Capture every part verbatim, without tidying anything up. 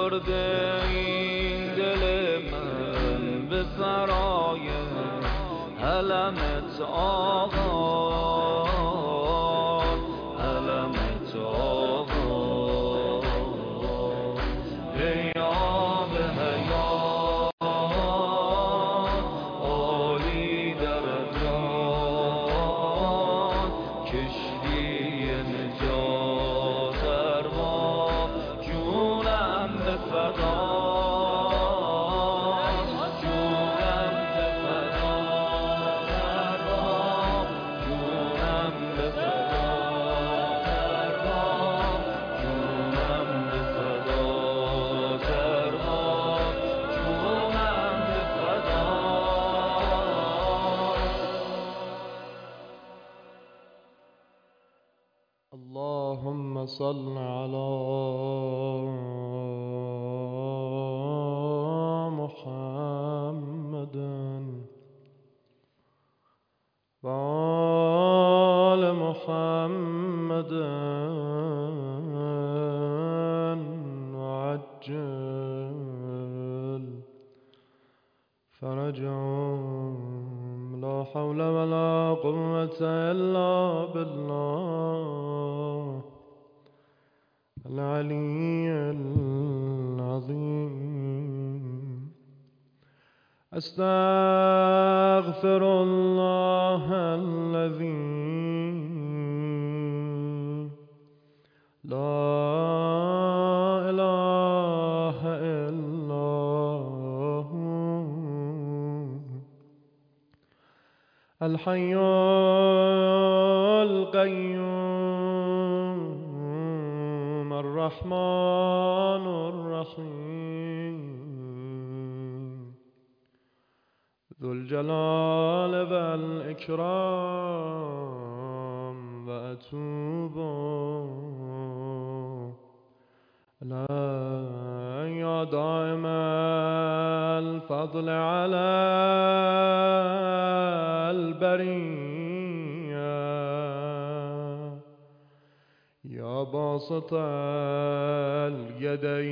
برده این دل من به سرای علمت آقا، علمت آقا. پیام حیات عالی درجات، کشتی نجات ارباب جونم به فدا، جونم به فدا ارباب، جونم به فدا ارباب، جونم به فدا ارباب، جونم به فدا. اللهم صل على محمد وآل محمد وعجل فرجهم. لا حول ولا قوة إلا بالله العلي العظيم. أستغفر الله الذي لا إله إلا هو الحي القيوم الرحمن الرحيم ذو الجلال والإكرام. وأتوب إليك يا دائم الفضل على البرية، يا باسط اليدين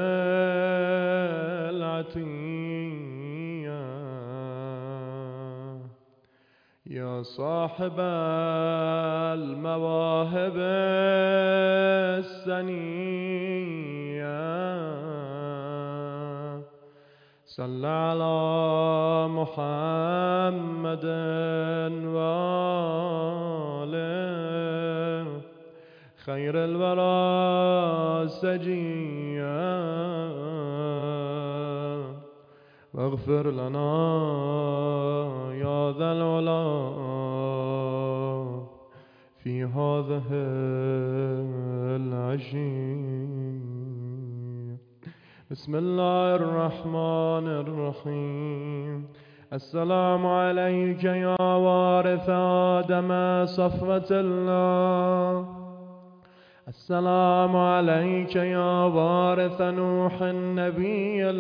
بالعطية، يا صاحب المواهب السنية. صل على محمد وآله خير الورى سجيا، واغفر لنا يا ذا العلا في هذه العشي. بسم الله الرحمن الرحيم. السلام عليك يا وارث آدم صفوة الله، السلام عليك يا وارث نوح نبي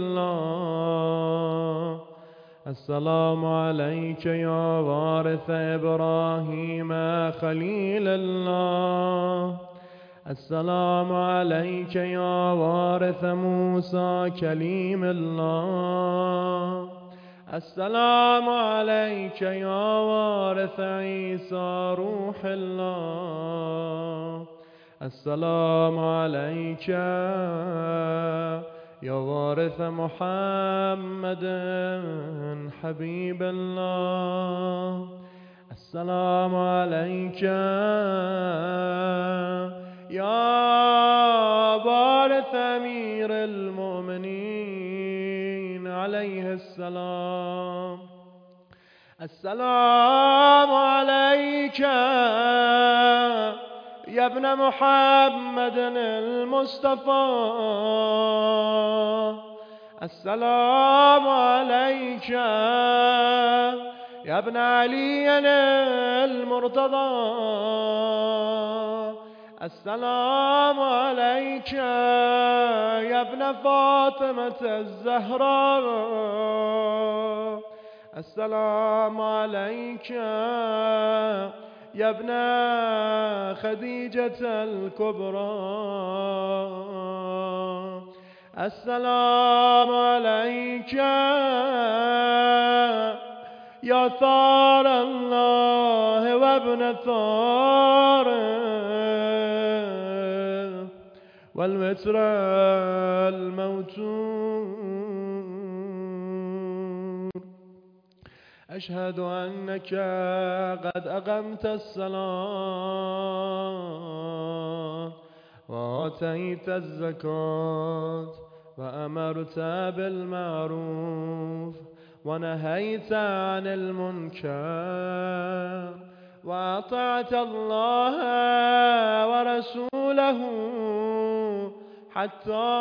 الله، السلام عليك يا وارث إبراهيم خليل الله، السلام عليك يا وارث موسى كليم الله، السلام عليك يا وارث عيسى روح الله، السلام عليك يا وارث محمد حبيب الله، السلام عليك يا وارث أمير المؤمنين عليه السلام، السلام عليك يا ابن محمد المصطفى، السلام عليك يا ابن علي المرتضى، السلام عليك يا ابن فاطمة الزهراء، السلام عليك يا ابن خديجة الكبرى، السلام عليك يا ثار الله وابن ثاره والوتر الموتور. أشهد أنك قد أقمت الصلاة وآتيت الزكاة وأمرت بالمعروف ونهيت عن المنكر وأطعت الله ورسوله حتى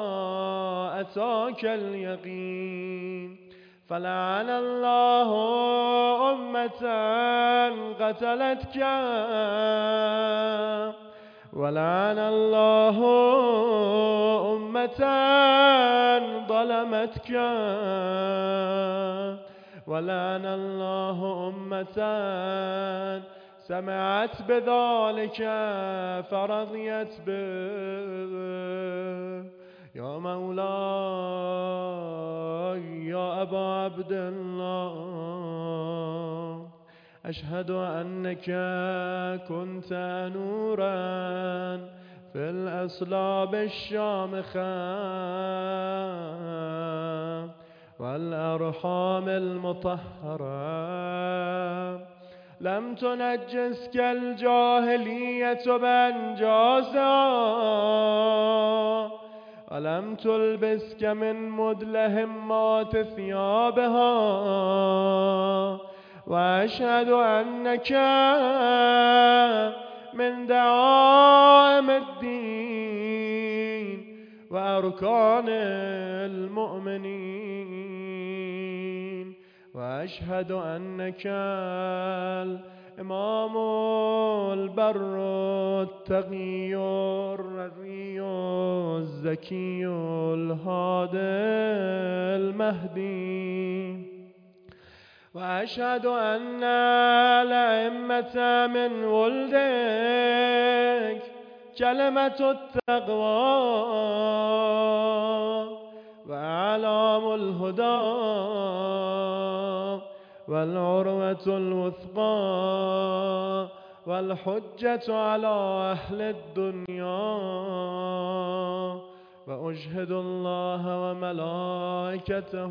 أتاك اليقين. فلعن الله أمة قتلتك ولعن الله أمة ظلمتك ولعن الله أمة سمعت بذلك فرضيت به. يا مولاي يا أبا عبد الله، أشهد أنك كنت نورا في الأصلاب الشامخة والأرحام المطهرة، لم تنجسك الجاهلية بأنجاسها ولم تلبسك من مدلهمات ثيابها. وأشهد أنك من دعائم الدين وأركان المؤمنين. وأشهد أنك الإمام البر التقي الرضي الزكي الهادي المهدي. وأشهد أن الأئمة من ولدك كلمة التقوى وأعلام الهدى والعروة الوثقى والحجة على أهل الدنيا. وأشهد الله وملائكته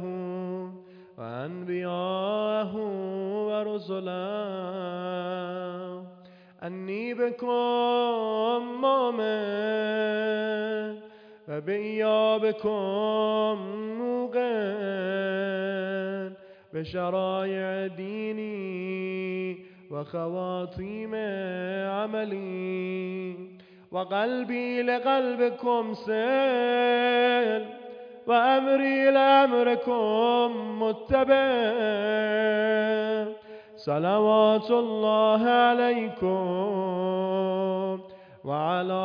وأنبياءه ورسله أني بكم مؤمن وبإيابكم موقن بشرائع ديني وخواتيم عملي. وقلبي لقلبكم سل وأمري لأمركم متبع. صلوات الله عليكم وعلى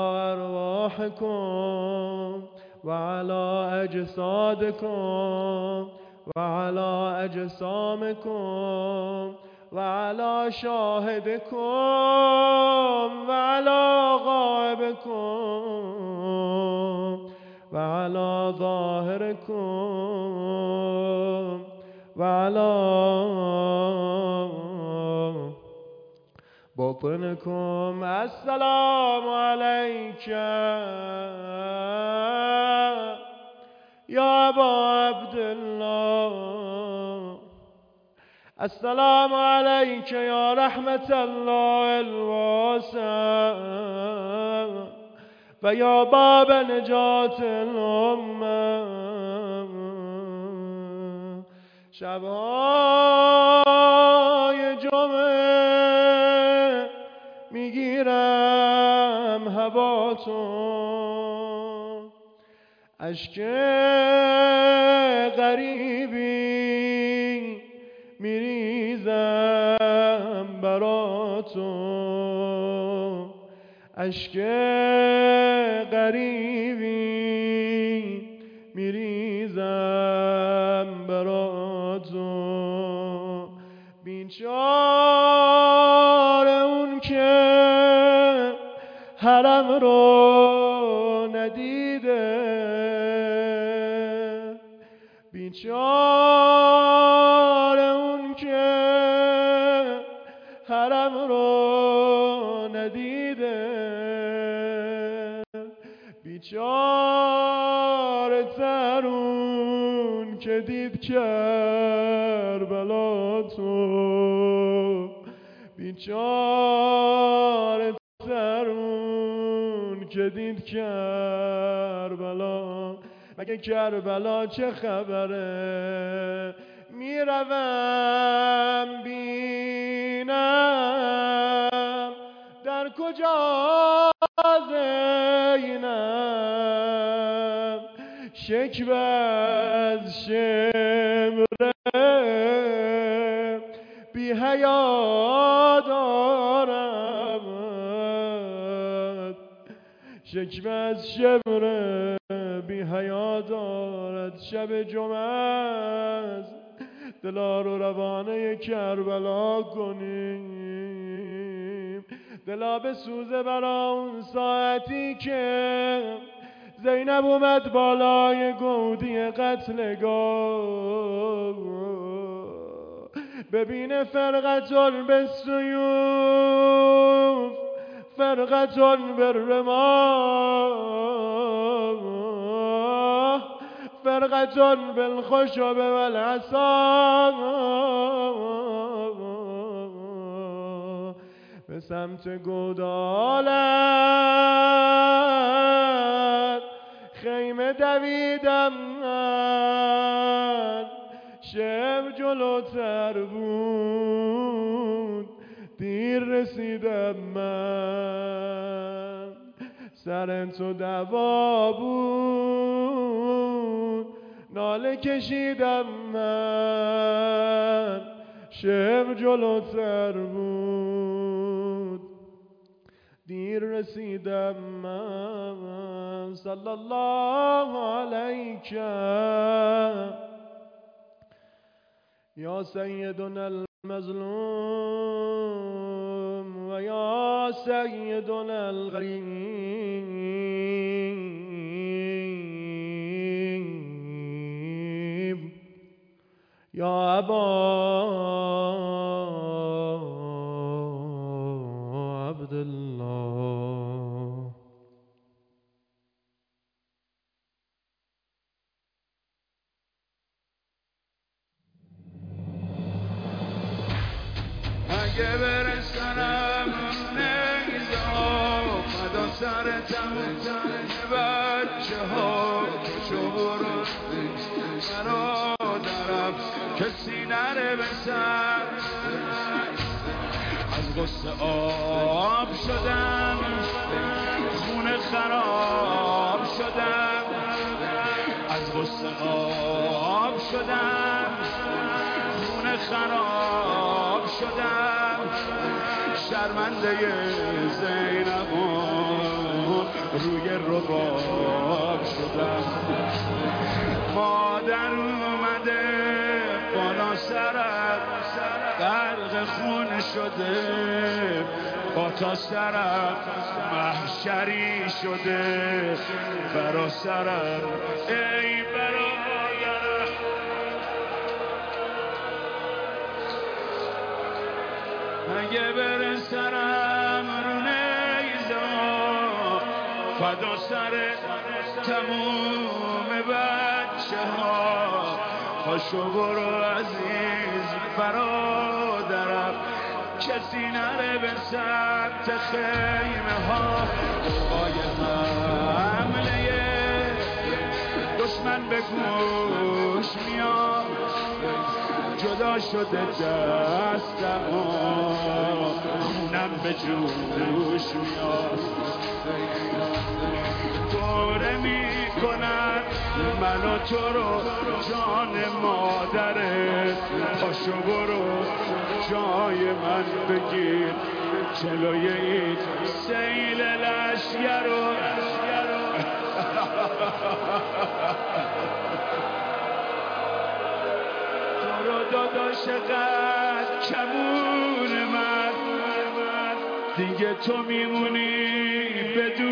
أرواحكم وعلى أجسادكم وعلى أجسامكم وعلى شاهدكم وعلى غائبكم وعلى ظاهركم وعلى باطنكم. السلام عليك يا أبا عبد الله، السلام عليك يا رحمة الله الواسع فيا باب نجاة الأمة. شبهای جمعه میگیرم هواتون، اشک غریبی میریزم براتون، اشک غریبی میریزم براتون. بیچاره اون که حرم رو ندیده، بیچاره اون که حرم رو ندیده، بیچاره تر اون که دید کربلا تو، بیچاره تر اون که دید کربلا. مگه کربلا چه خبره؟ میروم بینم در کجا زینب، شکوه از شمره بی حیا دارد، شکوه از شمره بی حیا دارد. شب جمعه است، دلا رو روانه کربلا کنیم، دلا به سوزه برا اون ساعتی که زینب اومد بالای گودی قتلگاه، ببینه فرقتون به سیوف، فرقتون به رماه، فرقتون بالخشب والعصا. به سمت گودالت خیمه دویدم من، شب جلوتر بود دیر رسیدم من، سر تو دوا بود ناله کشیدم من، شب جلوتر بود دیر رسیدم من. صلی الله علیک یا سیدنا المظلوم و یا سیدنا الغریب، یا ابا عبدالله. اگه برسنم نیزا فدا سر تموم بچه ها، شورو برادرم کسی نره به سر، از غصه آب شدم خونه خراب شدم، از غصه آب شدم خونه خراب شدم، شرمنده زینب روی رباب شدم. مادر اومده بالا سرم غرق خون شده، با تا سرم محشری شده برا سرم. ای برادرم اگه بره سرم رو نیزا فدا سر تموم بچه ها، پاشو برو عزیز برادرم کسی نره به سمت خیمه ها. قوای حمله دشمن به گوش میاد، جدا شده دستم خونم به جوش میاد، دوره میکنن من و تو رو جان مادرت، پاشو برو جای من بگیر جلوی این سیل لشگر رو. داداش قد کمون من دیگه تو میمونی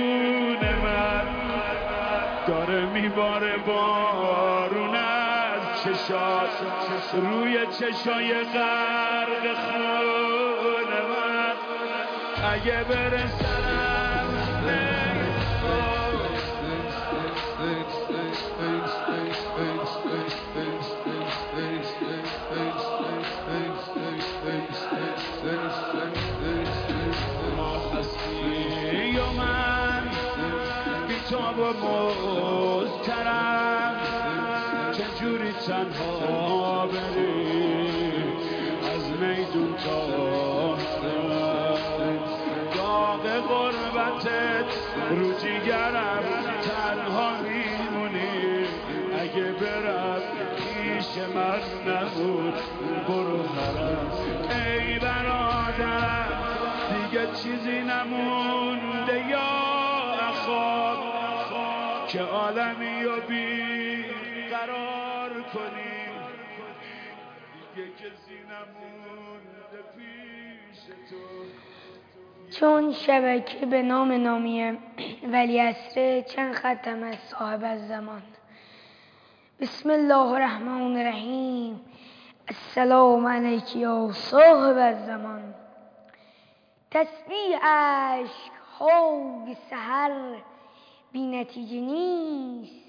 بدون من، داره میباره بارون از چشات روی چشای غرق خون من اگه برسم ما هستی و من بی‌تاب و مضطرب چجوری تنها بری از میدون تا داغ غربتت رو جیگرم تنها میمونی اگه برم پیش من نبود برو حرم ای برادرم دیگه چیزی نمونده یا اخواب که عالمی و بی قرار کنیم دیگه کسی نمونده پیش تو چون شبکه به نام نامی ولیعصر چند ختم از صاحب الزمان. بسم الله الرحمن الرحیم. السلام علیک یا صاحب الزمان. تسبیح عشق های سحر بی نتیجه نیست.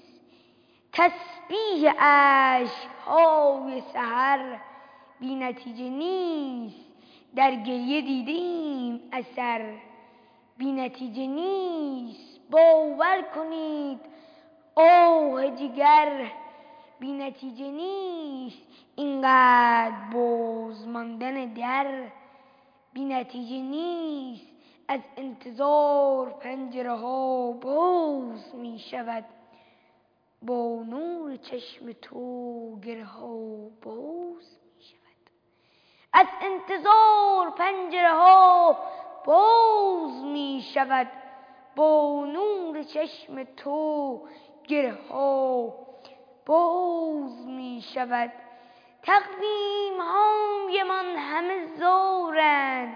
تسبیح عشق های سحر بی نتیجه نیست. در گریه دیدیم اثر بی نتیجه نیست. باور کنید آه جگر بی نتیجه نیست. اینقدر باز ماندن در بی نتیجه نیست. از انتظار پنجره ها باز می شود. با نور چشم تو گره ها باز می شود. از انتظار پنجره ها باز می شود. با نور چشم تو گره ها باز می شود. تقویم های من همه زارند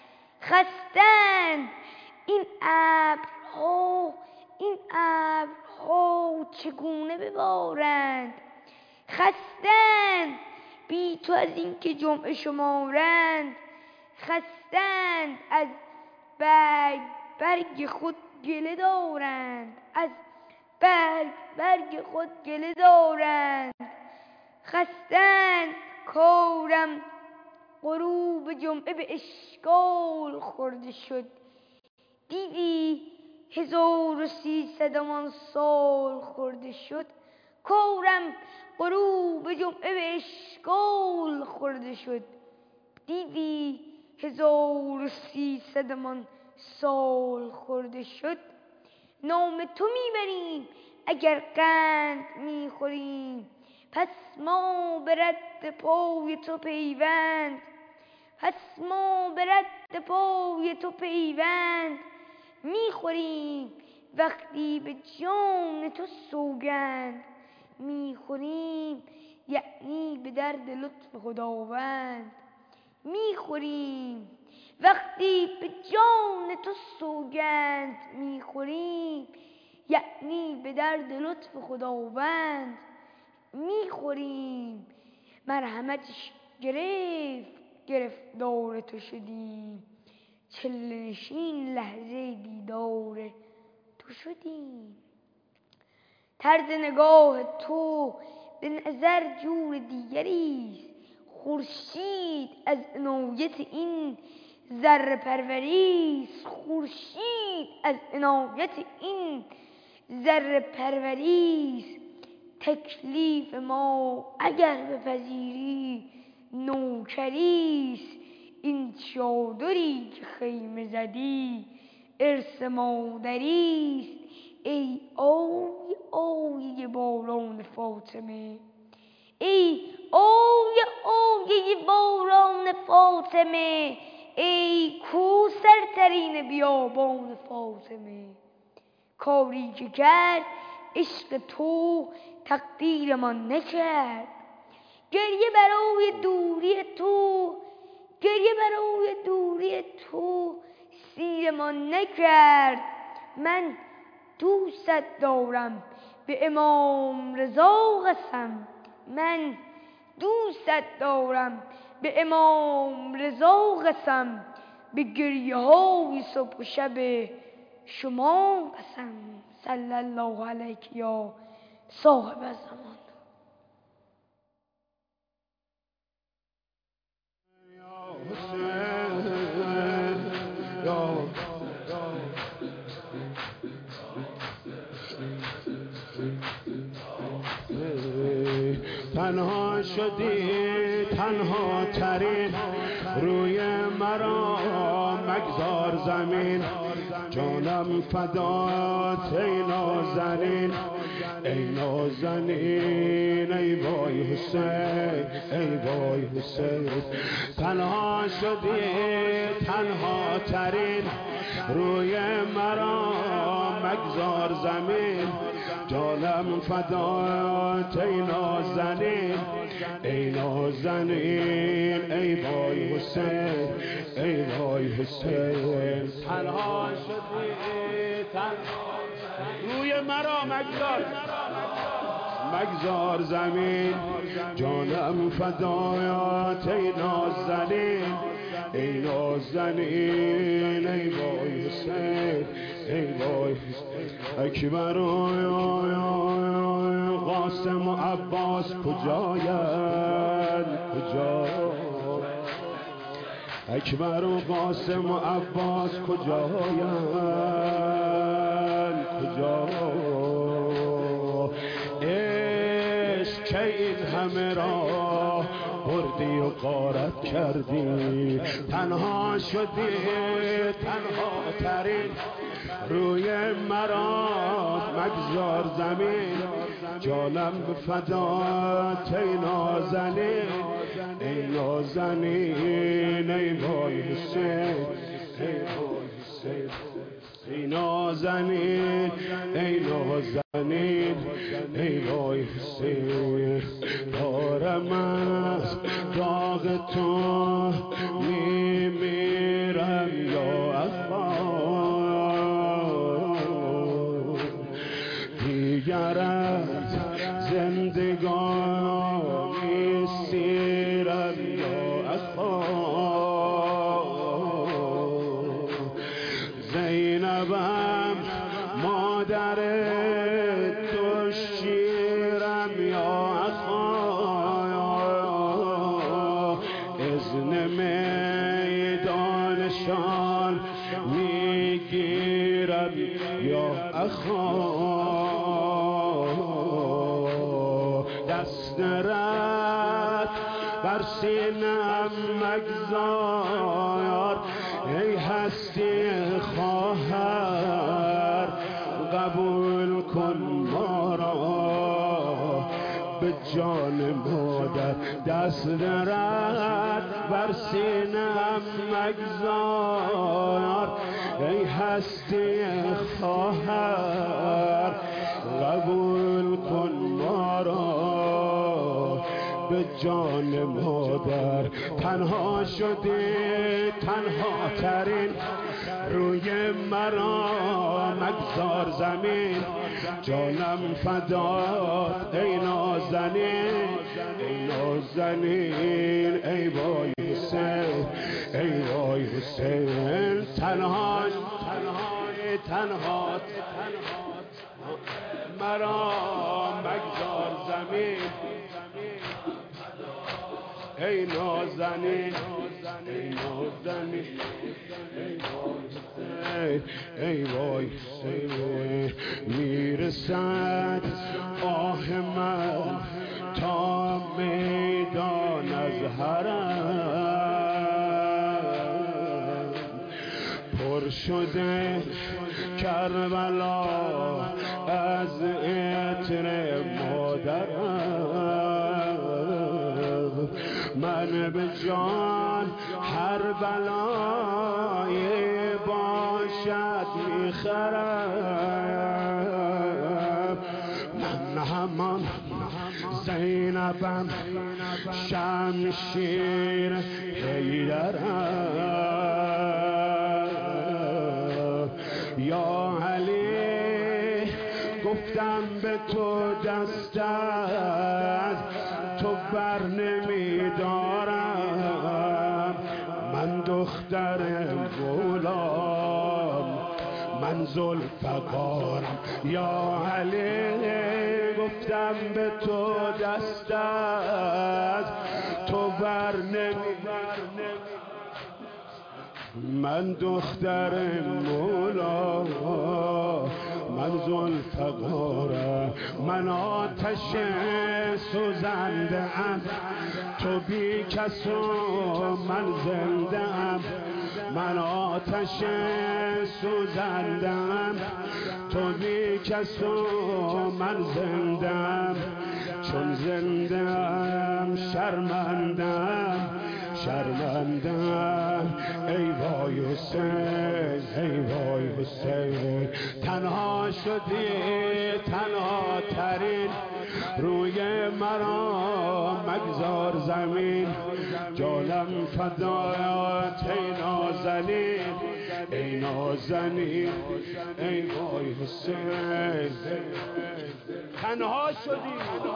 خستند. این ابرها این ابرها چگونه ببارند. خستند بی تو از این که جمعه شمارند. خستند از برگ برگ خود گله دارند. از برگ برگ خود گله دارند. خستند کارم غروب جمعه به اشکال خورده شد. دیدی هزار و سیصدمان سال خورده شد. کارم غروب جمعه به اشکال خورده شد. دیدی هزار و سیصدمان سال خورده شد. نام تو میبریم اگر قند میخوریم. پس ما به رد پای تو پیوند. پس ما به رد پای تو پیوند میخوریم. وقتی به جان تو سوگند میخوریم یعنی به درد لطف خداوند میخوریم. وقتی به جان تو سوگند میخوریم یعنی به درد لطف خداوند میخوریم. مرحمتش گرفت گرفتار تو شدیم. چله نشین لحظه دیدار تو شدیم. طرز نگاه تو به نظر جور دیگریست. خورشید از عنایت این ذره پروریست. خورشید از عنایت این ذره پروریست. تکلیف ما اگر بپذیری نوکریست. این چادری که خیمه زدی ارث مادریست. ای آی آی باران فاطمه. ای آی آی باران فاطمه. ای کوثرترین بیابان فاطمه. کاری که کرد عشق تو تقدیرمان نکرد. گریه برای دوری تو گریه برای دوری تو سیرمان نکرد. من دوست دارم به امام رضا قسم. من دوستت دارم به امام رضا قسم، به گریه های صبح و شب شما قسم. صلی الله علیک یا صاحب الزمان. تنها شدی تنها ترین، روی مرا مگذار زمین. جانم فدات ای نازنین، ای نازنین، ای وای حسین، ای وای حسین. تنها شدی تنها ترین، روی مرا مگذار زمین. جانم فدات ای نازنین، ای نازنین، ای وای حسین، ای وای حسین. تنها شدی تنها روی مرا مگذار مگذار زمین. جانم فدات ای نازنین، ای نازنین، ای وای حسین، ای وای اکبر و قاسم و عباس کجاین کجا؟ اکبر و قاسم و عباس کجاین کجا؟ عشق که این همه را بردی و غارت کردی. تنها شدی تنها ترین، روی مرا مگذار زمین. جانم فدات ای نازنین، ای نازنین، ای وای حسین، ای وای حسین. ای نازنین، ای نازنین، ای وای حسین. دارم از داغ تو میمیرم یا اخوان، دیگر از زندگانی سیرم یا اخوان. زینبم مادر تو شیرم یا اخوان. اذن میدانشان میگیرم یا اخوان. دست رد بر سینم مگذار، ای هستی خواهر قبول کن ما را به جان مادر. دست رد بر سینم مگذار، ای هستی خواهر قبول کن ما را به جان مادر. تنها شدی تنها ترین، روی مرا مگذار زمین. جانم فدات ای نازنین، ای نازنین، ای وای حسین، ای وای حسین. تنها تنها تنها مرا مگذار زمین. ای نازنین، ای نازنین، ای وای حسین. میرسد آه من تا میدان از حرم، پر شده کربلا از عطر مادرم. من به جان هر بلای باشد میخرم. من همان زینبم شمشیر حیدرم. یا علی گفتم به تو دست از تو بر نمیدارم، من دختر غلام، من ذوالفقارم یا علی، گفتم به تو دست از تو بر نمیدارم، من دختر مولا، من ذوالفقارم، من آتش سوزنده ام، تو بی کس و من زنده ام، من آتش سوزنده ام، تو بی کس و من زنده ام، چون زنده ام شرمندم شرمندم، ای وای حسین ای وای حسین، تنها شدی تنها ترین، روی مرا مگذار زمین، جانم فدایت ای نازنین ای نازنین، ای وای حسین، تنها شدی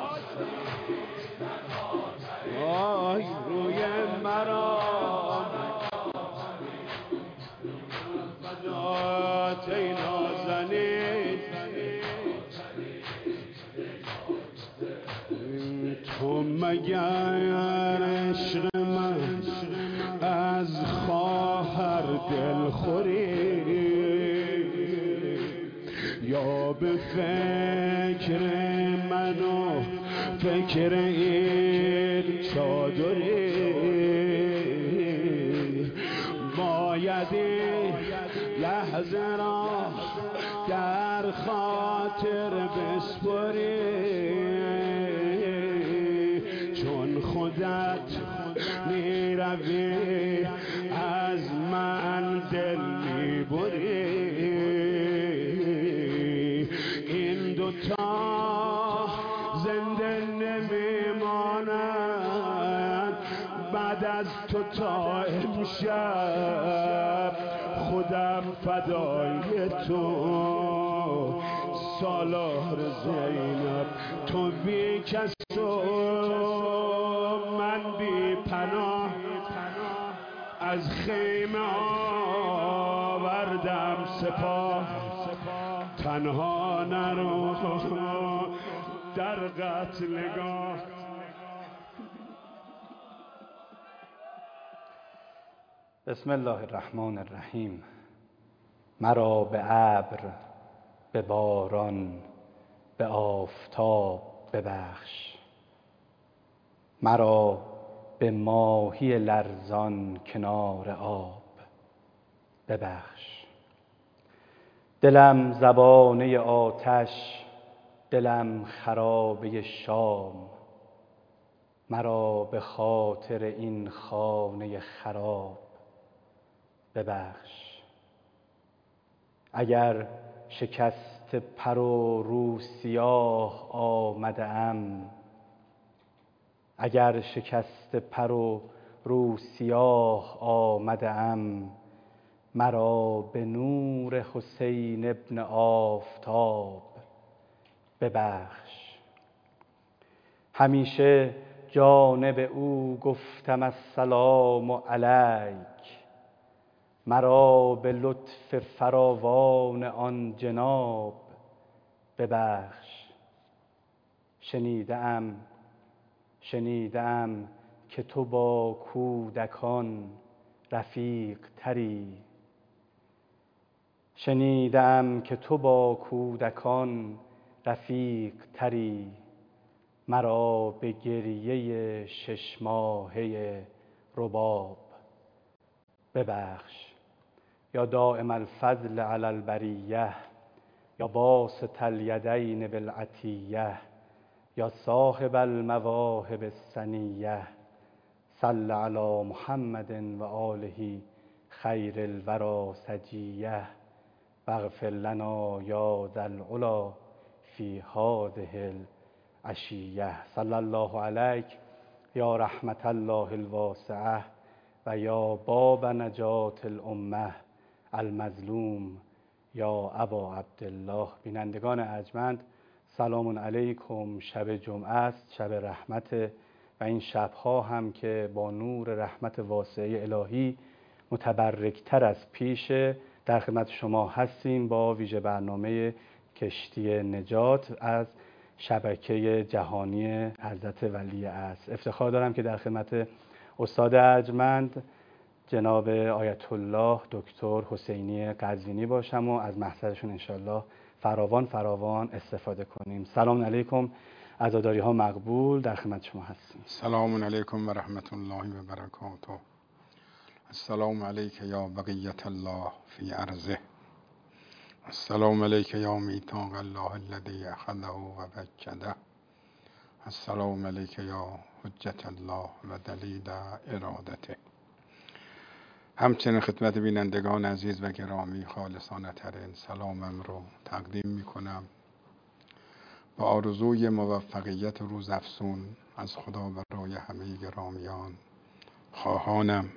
آی روی مرا فدایت ای نازنین، تو مگر عشق من از خواهر دلخوری، یا به فکر من و فکر این چادری، باید این لحظه را در خاطر بسپری، چون خودت میروی از من دل میبری، این دوتا زنده نمیمانند بعد از تو تا امشب، خودم فدای تو سالار زینب، تو بی کس و من بی پناه، از خیمه آوردم سپاه، تنها نرو در قتلگاه. بسم الله الرحمن الرحیم. مرا به ابر، به باران، به آفتاب ببخش، مرا به ماهی لرزان کنار آب ببخش. دلم زبانه آتش، دلم خرابه شام، مرا به خاطر این خانه خراب ببخش. اگر شکست پر و رو سیاه آمده ام، اگر شکست پر و رو سیاه آمده ام، مرا به نور حسین ابن آفتاب ببخش. همیشه جانب او گفتم السلام علیک، مرا به لطف فراوان آن جناب ببخش. شنیدم شنیدم که تو با کودکان رفیق تری، شنیدم که تو با کودکان رفیق تری، مرا به گریه شش ماهه رباب ببخش. یا دائم الفضل علی البریه، یا باسط الیدین بالعطیه، یا صاحب المواهب السنیه، صل علی محمد و آله خیر الورى سجیه، واغفر لنا یا ذا العلا فی هذه العشیه. صلی الله علیک یا رحمت الله الواسعه و یا باب نجات الامه المظلوم یا ابا عبدالله. بینندگان ارجمند، سلام علیکم. شب جمعه است، شب رحمت. و این شبها هم که با نور رحمت واسعه الهی متبرکتر از پیش در خدمت شما هستیم با ویژه برنامه کشتی نجات از شبکه جهانی حضرت ولی عصر. افتخار دارم که در خدمت استاد ارجمند جناب آیت الله دکتر حسینی قزوینی باشم و از محضرشون انشالله فراوان فراوان استفاده کنیم. سلام علیکم، عزاداری ها مقبول، در خدمت شما هستیم. سلام علیکم و رحمت الله و برکاته. السلام علیک یا بقیت الله فی ارضه. السلام علیک یا میثاق الله الذی اخذه و بکده. السلام علیک یا حجت الله و دلیل ارادته. همچنین خدمت بینندگان عزیز و گرامی خالصانه ترین سلامم رو تقدیم می کنم با آرزوی موفقیت روزافزون از خدا برای همه گرامیان خواهانم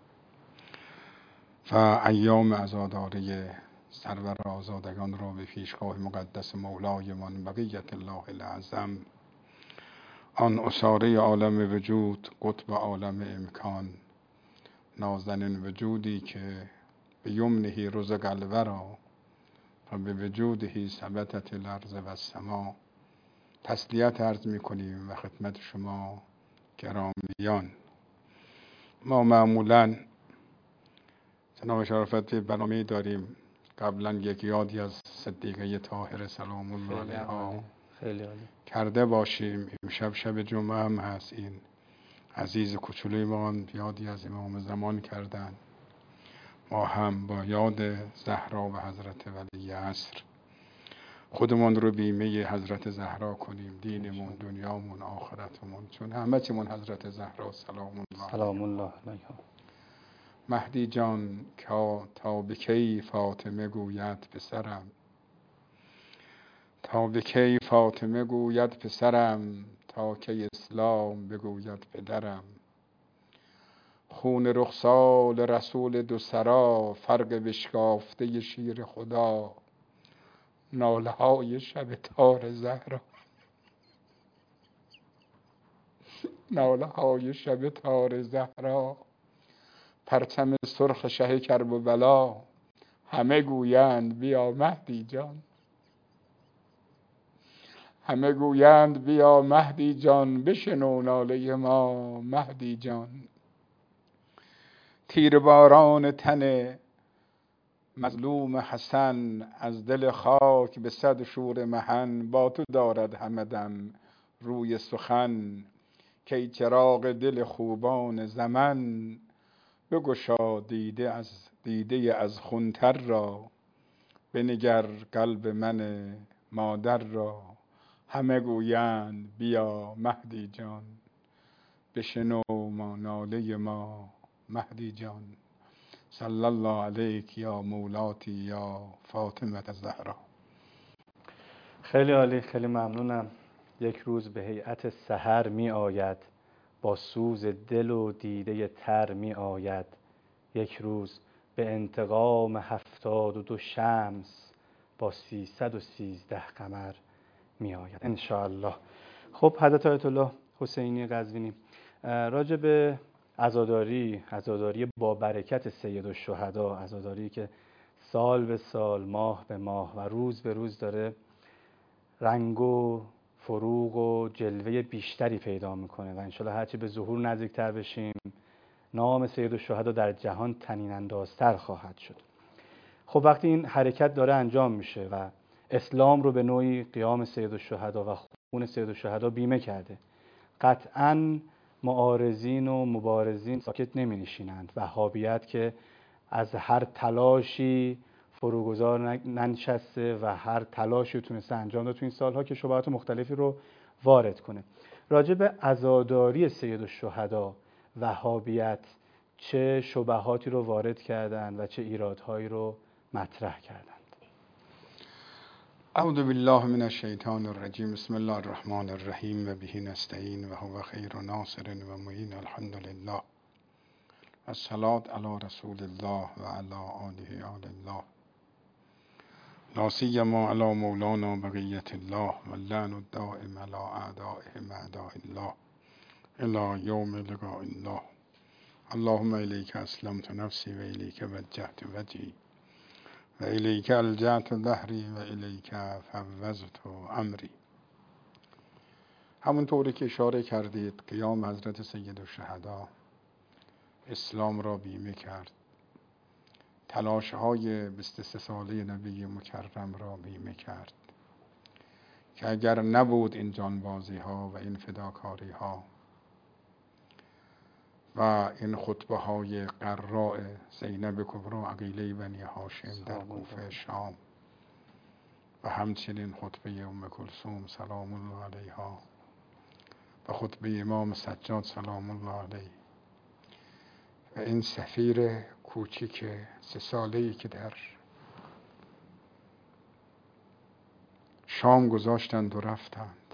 و ایام عزاداری سرور آزادگان را به پیشگاه مقدس مولایمان بقیت الله الاعظم، آن اساره عالم وجود، قطب عالم امکان، نازنین وجودی که به یمنه رزق الورا و به وجوده ثبتت الارض و السما تسلیت عرض می کنیم و خدمت شما گرامیان. ما معمولاً جناب شرافت برنامه داریم قبلا یک یادی از صدیقه طاهره سلام الله علیها خیلی عالی کرده باشیم. امشب شب جمعه هم هست. این عزیز کوچولوی ما یادی از امام زمان کردن. ما هم با یاد زهرا و حضرت ولی عصر خودمون رو بیمه حضرت زهرا کنیم، دینمون، دنیامون، آخرتمون، چون همه چیمون حضرت زهرا سلام الله سلام الله علیها. مهدی جان که تا به کی فاطمه گوید پسرم، تا به کی فاطمه گوید پسرم، تا که اسلام بگوید پدرم. خون رخسال رسول دو سرا، فرق بشکافته شیر خدا، ناله های شب تار زهرا، ناله های شب تار زهرا، پرچم سرخ شه کربلا، همه گویند بیا مهدی جان، همه گویند بیا مهدی جان، بشنو ناله ما مهدی جان. تیرباران تن مظلوم حسن، از دل خاک به صد شور محن، با تو دارد همه دم روی سخن، کی چراغ دل خوبان زمن، بگشا دیده از دیده از خونتر را، بنگر قلب من مادر را. همه گویند بیا مهدی جان، بشنو ما ناله ما مهدی جان. صلی الله علیک یا مولاتی یا فاطمه الزهرا. خیلی عالی، خیلی ممنونم. یک روز به هیئت سحر می آید، با سوز دل و دیده تر می آید. یک روز به انتقام هفتاد و دو شمس، با سیصد و سیزده قمر می آید انشاءالله. خب حضرت آیت الله حسینی قزوینی، راجع به عزاداری، عزاداری با برکت سید الشهدا، عزاداری که سال به سال، ماه به ماه و روز به روز داره رنگ و فروغ و جلوه بیشتری پیدا میکنه و انشالله هرچی به ظهور نزدیکتر بشیم نام سید الشهدا در جهان طنین اندازتر خواهد شد. خب وقتی این حرکت داره انجام میشه و اسلام رو به نوعی قیام سید الشهدا و خون سید الشهدا بیمه کرده، قطعاً معارضین و مبارزین ساکت نمی نشینند. وهابیت که از هر تلاشی فروگذار ننشسته و هر تلاشی تونسته انجام داد تو این سالها که شبهات مختلفی رو وارد کنه. راجع به عزاداری سید الشهدا وهابیت چه شبهاتی رو وارد کردند و چه ایرادهایی رو مطرح کردند؟ اعوذ بالله من الشیطان الرجیم. بسم الله الرحمن الرحیم و به نستعین و هو خیر ناصر و معین. الحمد لله. الصلاة علی رسول الله و علی آله آل الله، لا سیما علی مولانا بقیت الله و اللعن الدائم علی اعدائهم اعداء الله. الى یوم لقاء الله. اللهم الیک اسلمت نفسی و الیک وجهت وجهی و الیک الجأت ظهری و الیک فوضت امری. همونطوری که اشاره کردید قیام حضرت سید الشهدا اسلام را بیمه کرد، تلاش های بیست و سه ساله نبی مکرم را بیمه کرد که اگر نبود این جانبازی ها و این فداکاری ها و این خطبه های قراء زینب کبری عقیله بنی هاشم در کوفه شام و همچنین خطبه ام کلثوم سلام الله علیها و خطبه امام سجاد سلام الله علیه و این سفیر کوچیک سه ساله‌ای که در شام گذاشتند و رفتند،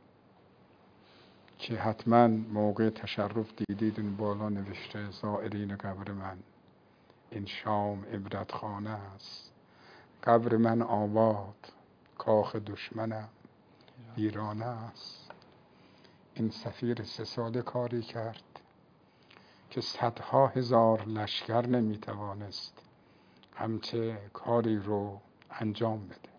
که حتما موقع تشرف دیدید اون بالا نوشته زائرین قبر من، این شام عبرتخانه است، قبر من آباد، کاخ دشمنم ویرانه است. این سفیر سه ساله کاری کرد که صدها هزار لشکر نمیتوانست همچه کاری رو انجام بده.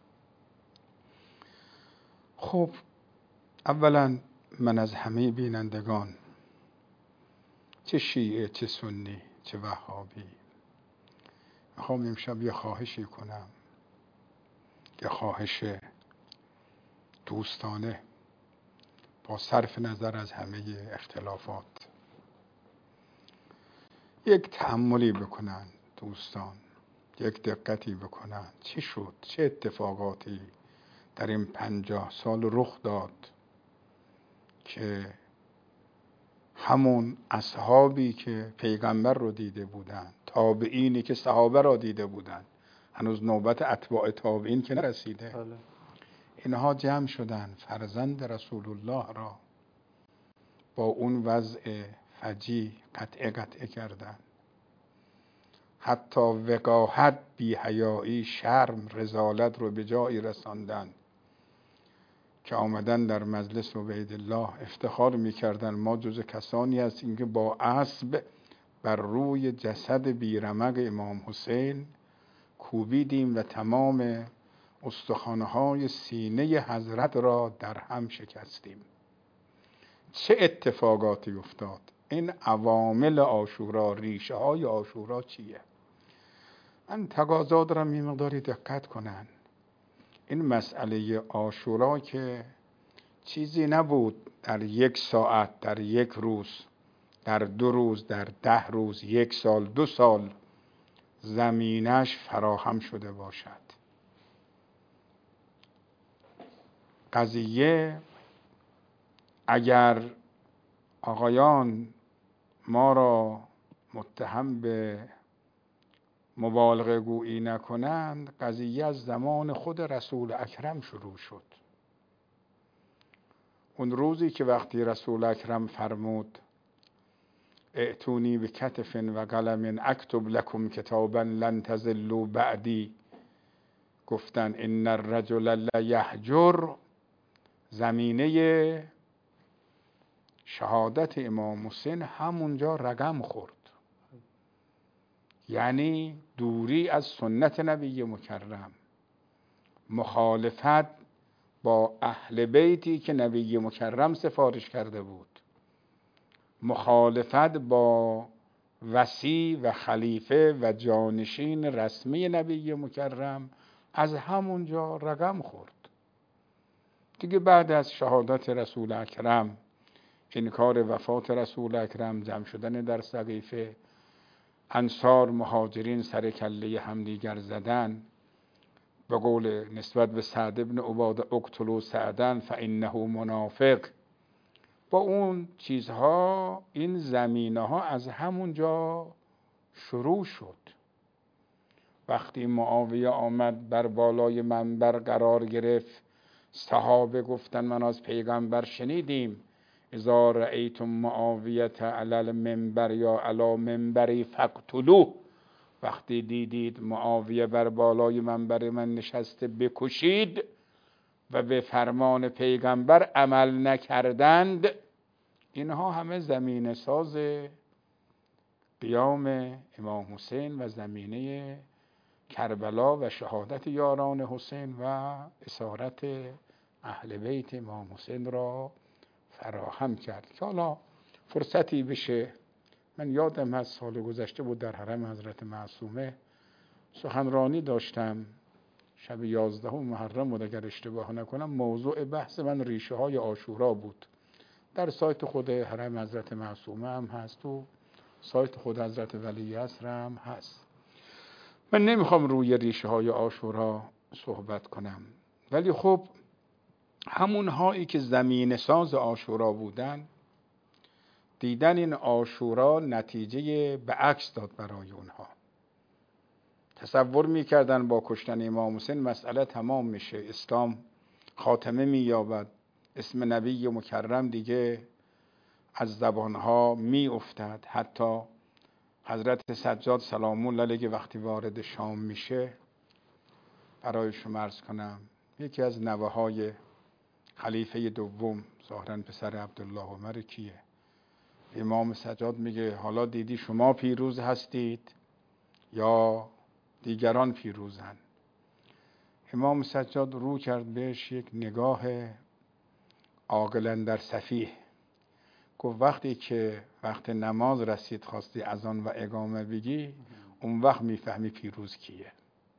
خب اولا من از همه بینندگان، چه شیعه چه سنی چه وهابی، میخوام امشب یه خواهشی کنم، یه خواهش دوستانه با صرف نظر از همه اختلافات. یک تأملی بکنن دوستان، یک دقتی بکنن چی شد، چه اتفاقاتی در این پنجاه سال رخ داد که همون اصحابی که پیغمبر رو دیده بودن، تابعینی که صحابه را دیده بودن، هنوز نوبت اتباع تابعین که نرسیده، اینها جمع شدن فرزند رسول الله را با اون وضع فجیع قطعه قطعه کردن، حتی وقاحت، بی‌حیایی، شرم، رذالت رو به جایی رساندن که آمدن در مجلس عبیدالله افتخار میکردن ما جز کسانی هستیم که با اسب بر روی جسد بیرمق امام حسین کوبیدیم و تمام استخوان‌های سینه حضرت را در هم شکستیم. چه اتفاقاتی افتاد؟ این عوامل عاشورا، ریشه های عاشورا چیه؟ من تقاضا دارم این مقداری دقت کنن. این مسئله عاشورا که چیزی نبود در یک ساعت، در یک روز، در دو روز، در ده روز، یک سال، دو سال زمینش فراهم شده باشد. قضیه اگر آقایان ما را متهم به مبالغه گویی نکنند، قضیه از زمان خود رسول اکرم شروع شد. اون روزی که وقتی رسول اکرم فرمود ائتونی بکتف و قلم اکتب لکم کتابا لن تضلوا بعدی، گفتن ان الرجل لیهجر، زمینه شهادت امام حسین همونجا رقم خورد. یعنی دوری از سنت نبی مکرم، مخالفت با اهل بیتی که نبی مکرم سفارش کرده بود، مخالفت با وصی و خلیفه و جانشین رسمی نبی مکرم از همونجا رقم خورد. دیگه بعد از شهادت رسول اکرم، انکار وفات رسول اکرم، جمع شدن در سقیفه، انصار مهاجرین سر کله همدیگر زدن، به قول نسبت به سعد ابن عباده اقتلوا سعدن فانه منافق، با اون چیزها این زمینه ها از همونجا شروع شد. وقتی معاویه آمد بر بالای منبر قرار گرفت، صحابه گفتن من از پیغمبر شنیدیم اذا رأیتم معاویه علی المنبر یا علی منبری فاقتلوه، وقتی دیدید معاویه بر بالای منبر من نشسته بکشید و به فرمان پیغمبر عمل نکردند، اینها همه زمینه ساز قیام امام حسین و زمینه کربلا و شهادت یاران حسین و اسارت اهل بیت امام حسین را فراهم کرد که حالا فرصتی بشه. من یادم از سال گذشته بود در حرم حضرت معصومه سخنرانی داشتم، شب یازدهم محرم بود اگر اشتباه نکنم. موضوع بحث من ریشه های عاشورا بود. در سایت خود حرم حضرت معصومه هم هست و سایت خود حضرت ولیعصر هم هست. من نمیخوام روی ریشه های عاشورا صحبت کنم، ولی خب همون هایی که زمین ساز عاشورا بودن دیدن این عاشورا نتیجه به عکس داد برای اونها. تصور میکردن با کشتن امام حسین مسئله تمام میشه، اسلام خاتمه مییابد، اسم نبی مکرم دیگه از زبانها می افتد. حتی حضرت سجاد سلام الله علیه وقتی وارد شام میشه، برای شما عرض کنم یکی از نوه‌های خلیفه دوم ظاهراً پسر عبدالله عمر کیه، امام سجاد میگه حالا دیدی شما پیروز هستید یا دیگران پیروزن؟ امام سجاد رو کرد بهش یک نگاه عاقل در سفیه، گفت وقتی که وقت نماز رسید خواستی اذان و اقامه بگی اون وقت میفهمی پیروز کیه.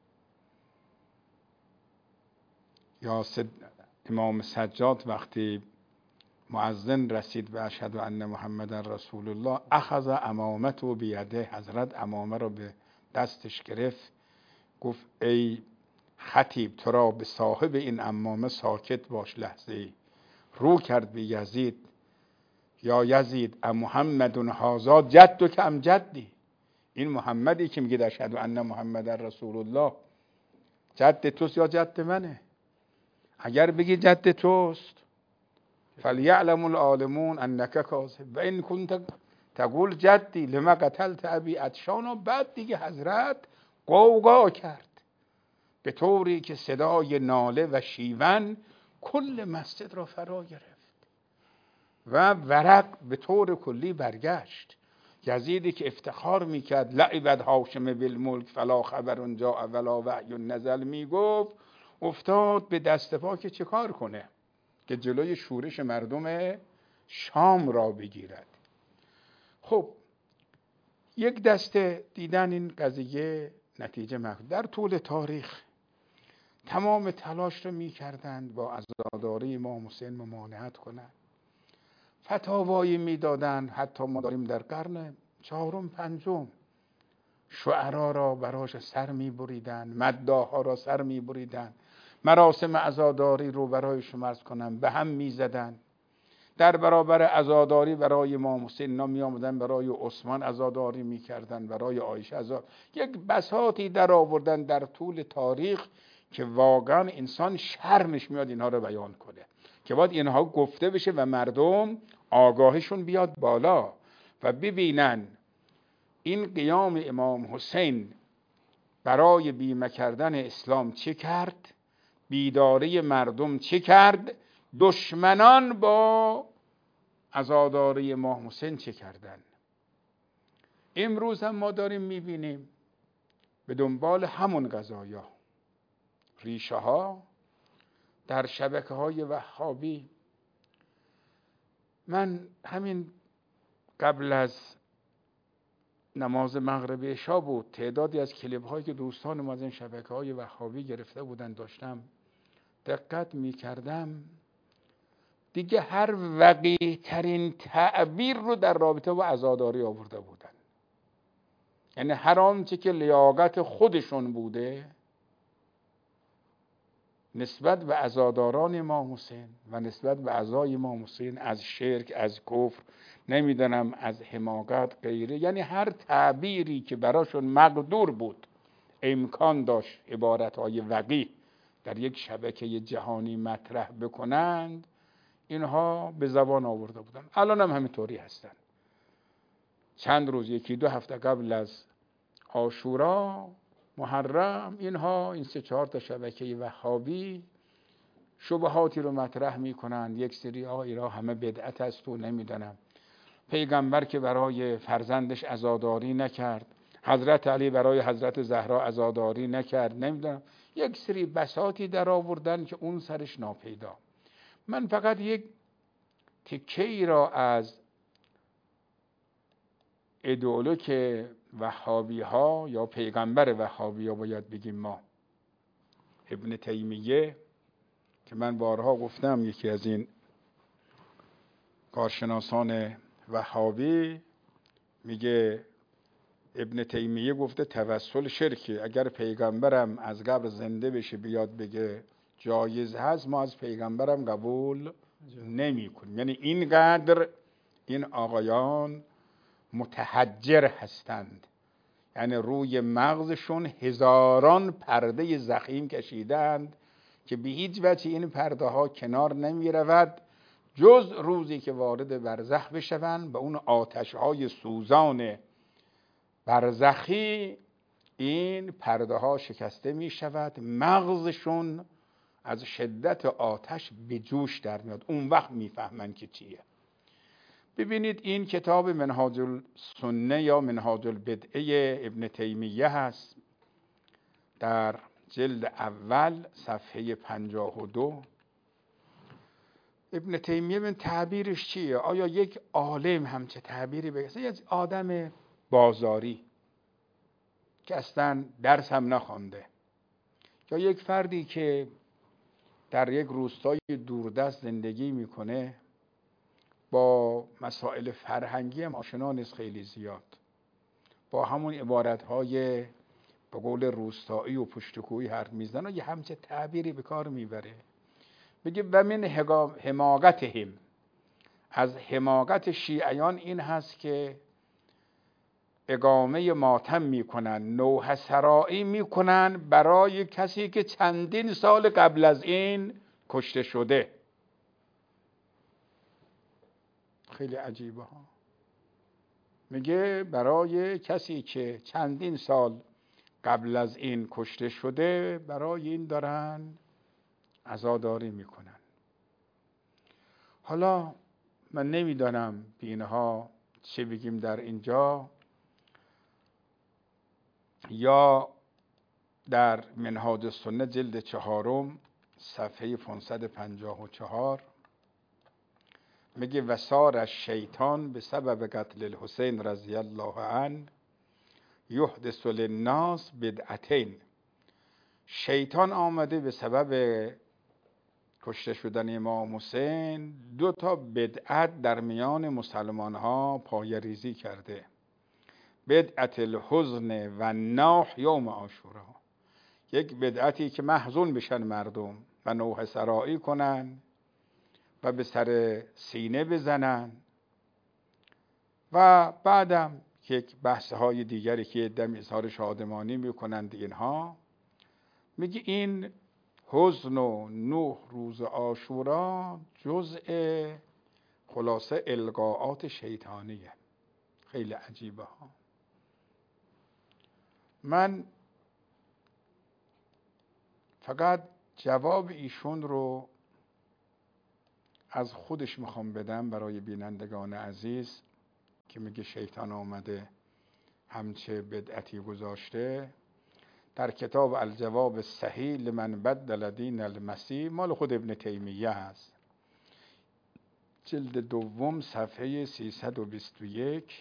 یا امام سجاد وقتی مؤذن رسید به اشهد ان محمد رسول الله اخذ امامته بیده، حضرت امامه رو به دستش گرفت گفت ای خطیب تو را به صاحب این امامه ساکت باش لحظه ای. رو کرد به یزید یا یزید ام محمد هذا جدک ام جدی، این محمدی که میگه اشهد ان محمد رسول الله جد توست یا جد منه؟ اگر بگی جد توست فلیعلم العالمون انک کاذب و ان کنت تقول جدی لما قتلت ابی عطشان. و بعد دیگه حضرت قوقا کرد به طوری که صدای ناله و شیون کل مسجد را فرا گرفت و ورق به طور کلی برگشت. یزیدی که افتخار میکرد لعبد هاشم بالملک فلا خبر جاء ولا وحی نزل میگفت، افتاد به دست پا که چه کار کنه که جلوی شورش مردم شام را بگیرد. خب یک دسته دیدن این قضیه نتیجه مخصوص. در طول تاریخ تمام تلاش رو میکردند با عزاداری امام حسین ممانعت کنند، فتاوایی میدادند. حتی ما داریم در قرن چهارم پنجم شعرا را براش سر میبریدند، مداحا را سر میبریدند، مراسم عزاداری رو برای شما عرض کنم به هم میزدند. در برابر عزاداری برای امام حسین اینا می آمدن برای عثمان عزاداری میکردن، برای عایشه عزاداری، یک بساطی در آوردن در طول تاریخ که واقعا انسان شرمش میاد اینها رو بیان کنه، که باید اینها گفته بشه و مردم آگاهشون بیاد بالا و ببینن این قیام امام حسین برای بیمه کردن اسلام چه کرد، بیداری مردم چه کرد، دشمنان با عزاداری امام حسین چه کردن. امروز هم ما داریم میبینیم به دنبال همون قضایا ریشه ها در شبکه های وهابی. من همین قبل از نماز مغرب عشا بود تعدادی از کلیپ هایی که دوستان ما از این شبکه های وهابی گرفته بودن داشتم دقت می کردم، دیگه هر وقیح ترین تعبیر رو در رابطه با عزاداری آورده بودن. یعنی هر آنچه که لیاقت خودشون بوده نسبت به عزاداران امام حسین و نسبت به اعضای امام حسین از شرک، از کفر، نمیدونم از حماقت غیره، یعنی هر تعبیری که براشون مقدور بود امکان داشت عبارتهای وقیح در یک شبکه جهانی مطرح بکنند، اینها به زبان آورده بودن. الان هم همینطوری هستن. چند روز یکی دو هفته قبل از عاشورا محرم اینها این سه چهار تا شبکه وهابی شبهاتی رو مطرح میکنند. یک سری آقا اینا همه بدعت است و نمیدونم پیغمبر که برای فرزندش عزاداری نکرد، حضرت علی برای حضرت زهرا عزاداری نکرد، نمیدونم یک سری بساطی در آوردن که اون سرش ناپیدا. من فقط یک تکه ای را از ایدئولوژی وهابی ها یا پیغمبر وهابی ها باید بگیم ما، ابن تیمیه که من بارها گفتم یکی از این کارشناسان وهابی میگه ابن تیمیه گفته توسل شرکی، اگر پیغمبرم از قبر زنده بشه بیاد بگه جایز هست ما از پیغمبرم قبول نمی کنیم. یعنی اینقدر این آقایان متحجر هستند، یعنی روی مغزشون هزاران پرده ضخیم کشیدند که به هیچ وجه این پرده ها کنار نمی رود جز روزی که وارد برزخ بشوند به اون آتش های سوزان برزخی این پرده ها شکسته می شود، مغزشون از شدت آتش به جوش در میاد، اون وقت میفهمن که چیه. ببینید این کتاب منهاج السنه یا منهاج البدعه ابن تیمیه هست، در جلد اول صفحه پنجاه و دو. ابن تیمیه من تعبیرش چیه؟ آیا یک عالم همچه تعبیری بگه؟ یک آدم بازاری که اصلا درس هم نخوانده، یا یک فردی که در یک روستای دوردست زندگی میکنه با مسائل فرهنگی هم آشنا نیست خیلی زیاد، با همون عبارتهای به قول روستایی و پشتکویی حرف میزنه، یه همچه تعبیری به کار میبره. میگه و من حماقتهم، از حماقت شیعیان این هست که اقامه ماتم میکنن، نوحه سرایی میکنن برای کسی که چندین سال قبل از این کشته شده. خیلی عجیبه ها. میگه برای کسی که چندین سال قبل از این کشته شده برای این دارن عزاداری میکنن. حالا من نمیدانم به اینها چه بگیم در اینجا، یا در منهاج السنه جلد چهارم صفحه پانصد و پنجاه و چهار میگه وسار الشیطان به سبب قتل الحسین رضی الله عنه یحدث للناس بدعتین. شیطان آمده به سبب کشته شدن امام حسین دو تا بدعت در میان مسلمان ها پای ریزی کرده. بدعت الحزن و نوح یوم عاشورا، یک بدعتی که محزون بشن مردم و نوحه سرایی کنن و به سر سینه بزنن، و بعدم یک بحث های دیگری که دم اظهار شادمانی میکنند اینها. میگه این حزن و نوح روز عاشورا جزء خلاصه القاءات شیطانیه. خیلی عجیبه ها. من فقط جواب ایشون رو از خودش میخوام بدم برای بینندگان عزیز که میگه شیطان آمده همچه بدعتی گذاشته. در کتاب الجواب الصحیح لمن بدل دین المسیح، مال خود ابن تیمیه هست، جلد دوم صفحه سیصد و بیست و یک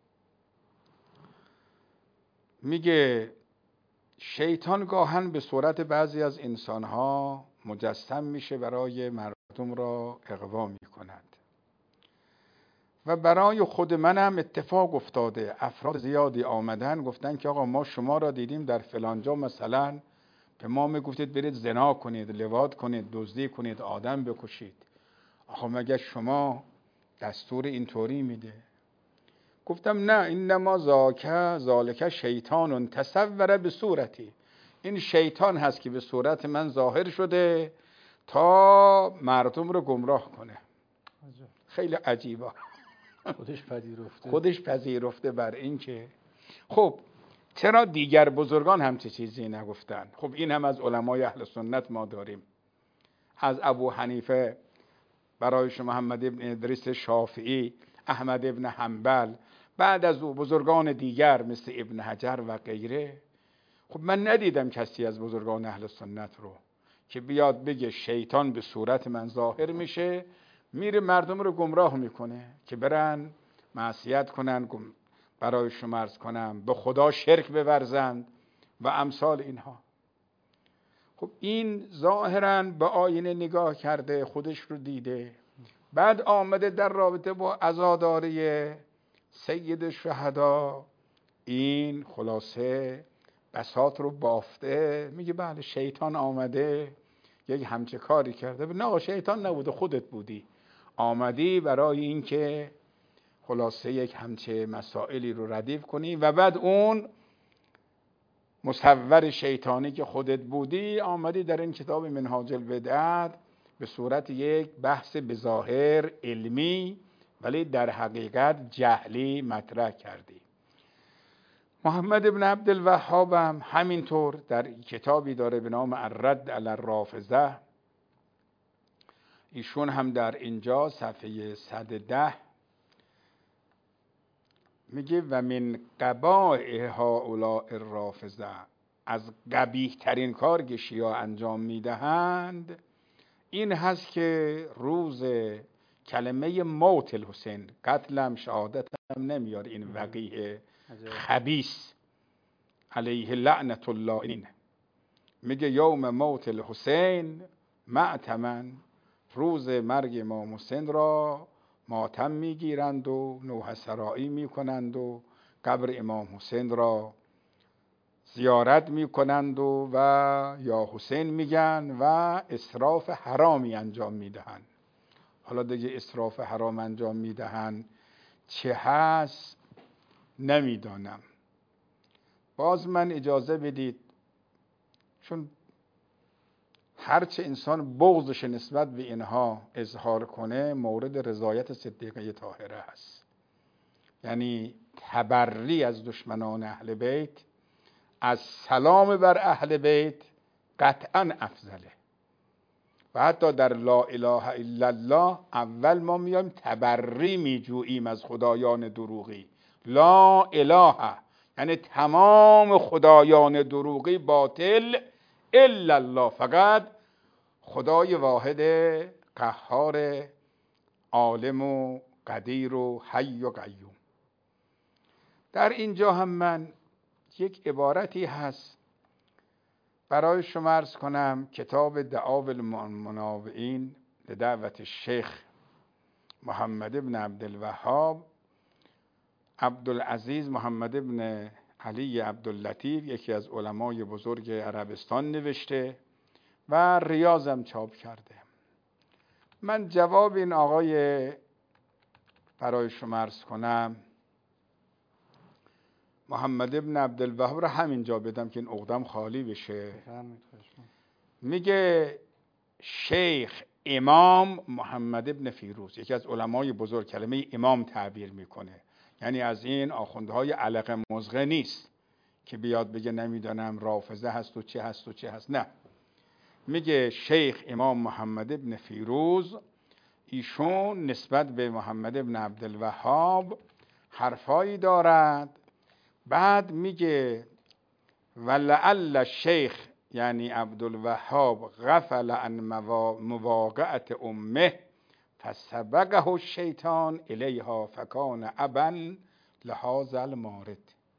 میگه شیطان گاهن به صورت بعضی از انسانها مجسم میشه برای مردم را اغوا میکند، و برای خود منم اتفاق افتاده. افراد زیادی آمدن گفتن که آقا ما شما را دیدیم در فلانجا مثلا به ما میگفتید برید زنا کنید، لواط کنید، دزدی کنید، آدم بکشید. آقا مگه شما دستور اینطوری میده؟ گفتم نه، اینما ذاک ذالک شیطان تصور به صورتی، این شیطان هست که به صورت من ظاهر شده تا مردم رو گمراه کنه. خیلی عجیبه. خودش پذیرفته خودش پذیرفته بر این که خب چرا دیگر بزرگان همچه چیزی نگفتن؟ خب این هم از علمای اهل سنت ما داریم، از ابو حنیفه برایش محمد ابن ادریس شافعی، احمد ابن حنبل، بعد از او بزرگان دیگر مثل ابن حجر و غیره. خب من ندیدم کسی از بزرگان اهل سنت رو که بیاد بگه شیطان به صورت من ظاهر میشه، میره مردم رو گمراه میکنه که برن معصیت کنن، برای شما عرض کنم به خدا شرک بورزند و امثال اینها. خب این ظاهراً به آینه نگاه کرده، خودش رو دیده، بعد آمده در رابطه با عزاداری سید شهدا این خلاصه بساط رو بافته، میگه بله شیطان آمده یک همچه کاری کرده. نه شیطان نبوده، خودت بودی، آمدی برای این که خلاصه یک همچه مسائلی رو ردیف کنی و بعد اون مصور شیطانی که خودت بودی آمدی در این کتاب منهاج البدعت به صورت یک بحث بظاهر علمی ولی در حقیقت جهلی مطرح کردی. محمد ابن عبدالوهاب هم همینطور در کتابی داره به نام الرد علی الرافضه، ایشون هم در اینجا صفحه صد و ده میگه و من قبائح هؤلاء الرافضه، از قبیح ترین کار که شیعه انجام میدهند این هست که روز کلمه موت الحسین، قتلم شهادتم نمیار، این وقیه خبیث علیه لعنت الله، این میگه یوم موت الحسین معتمن، روز مرگ امام حسین را ماتم میگیرند و نوحه سرایی میکنند و قبر امام حسین را زیارت میکنند و, و یا حسین میگن و اسراف حرامی انجام میدهند. حالا دیگه اسراف حرام انجام میدهند چه هست نمیدانم. باز من اجازه بدید، چون هرچه انسان بغضش نسبت به اینها اظهار کنه مورد رضایت صدیقه طاهره هست. یعنی تبری از دشمنان اهل بیت، از سلام بر اهل بیت قطعا افضله. و حتی در لا اله الا الله اول ما میایم تبری میجوییم از خدایان دروغی. لا اله یعنی تمام خدایان دروغی باطل الا الله، فقط خدای واحد قهار عالم و قدیر و حی و قیوم. در اینجا هم من یک عبارتی هست برای شما عرض کنم، کتاب دعاوی المناوئین لدعوت الشیخ محمد ابن عبدالوهاب، عبدالعزیز محمد ابن علی عبداللطیف یکی از علمای بزرگ عربستان نوشته و ریاضم چاپ کرده. من جواب این آقای برای شما عرض کنم محمد ابن عبدالوهاب رو همینجا بدم که این عقدم خالی بشه. میگه شیخ امام محمد ابن فیروز، یکی از علمای بزرگ، کلمه امام تعبیر میکنه، یعنی از این آخوندهای علق مزغه نیست که بیاد بگه نمیدانم رافضه هست و چه هست و چه هست، نه. میگه شیخ امام محمد ابن فیروز، ایشون نسبت به محمد ابن عبدالوهاب حرفایی دارد. بعد میگه ولعل الشیخ یعنی عبدالوهاب غفل عن مواقعت امه فسبقه الشیطان الیها فکان ابا لهذا المارد.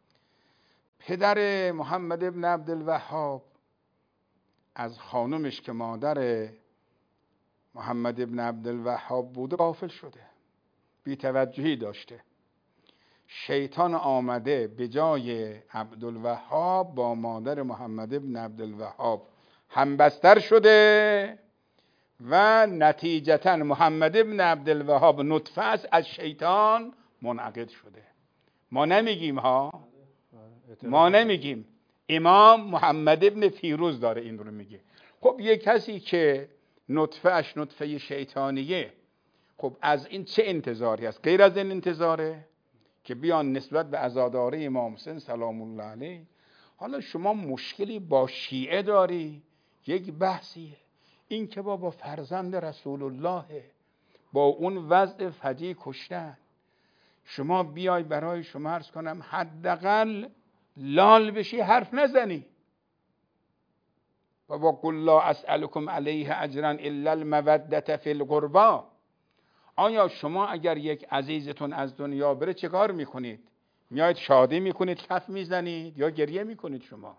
پدر محمد ابن عبدالوهاب از خانمش که مادر محمد ابن عبدالوهاب بوده غافل شده، بی‌توجهی داشته. شیطان آمده به جای عبدالوهاب با مادر محمد ابن عبدالوهاب همبستر شده و نتیجتا محمد ابن عبدالوهاب نطفه است از شیطان منعقد شده. ما نمیگیم ها، ما نمیگیم، امام محمد ابن فیروز داره این رو میگه. خب یک کسی که نطفه اش نطفه شیطانیه، خب از این چه انتظاری است؟ غیر از این انتظاره که بیان نسبت به عزاداری امام حسین سلام الله علیه. حالا شما مشکلی با شیعه داری، یک بحثیه. این که بابا فرزند رسول الله با اون وضع فجیع کشتن، شما بیای برای شما عرض کنم حداقل لال بشی حرف نزنی. بابا قل لا اسألكم علیه اجرا الا المودة فی القربى. آیا شما اگر یک عزیزتون از دنیا بره چه کار میکنید؟ میایید شادی میکنید، کف میزنید یا گریه میکنید؟ شما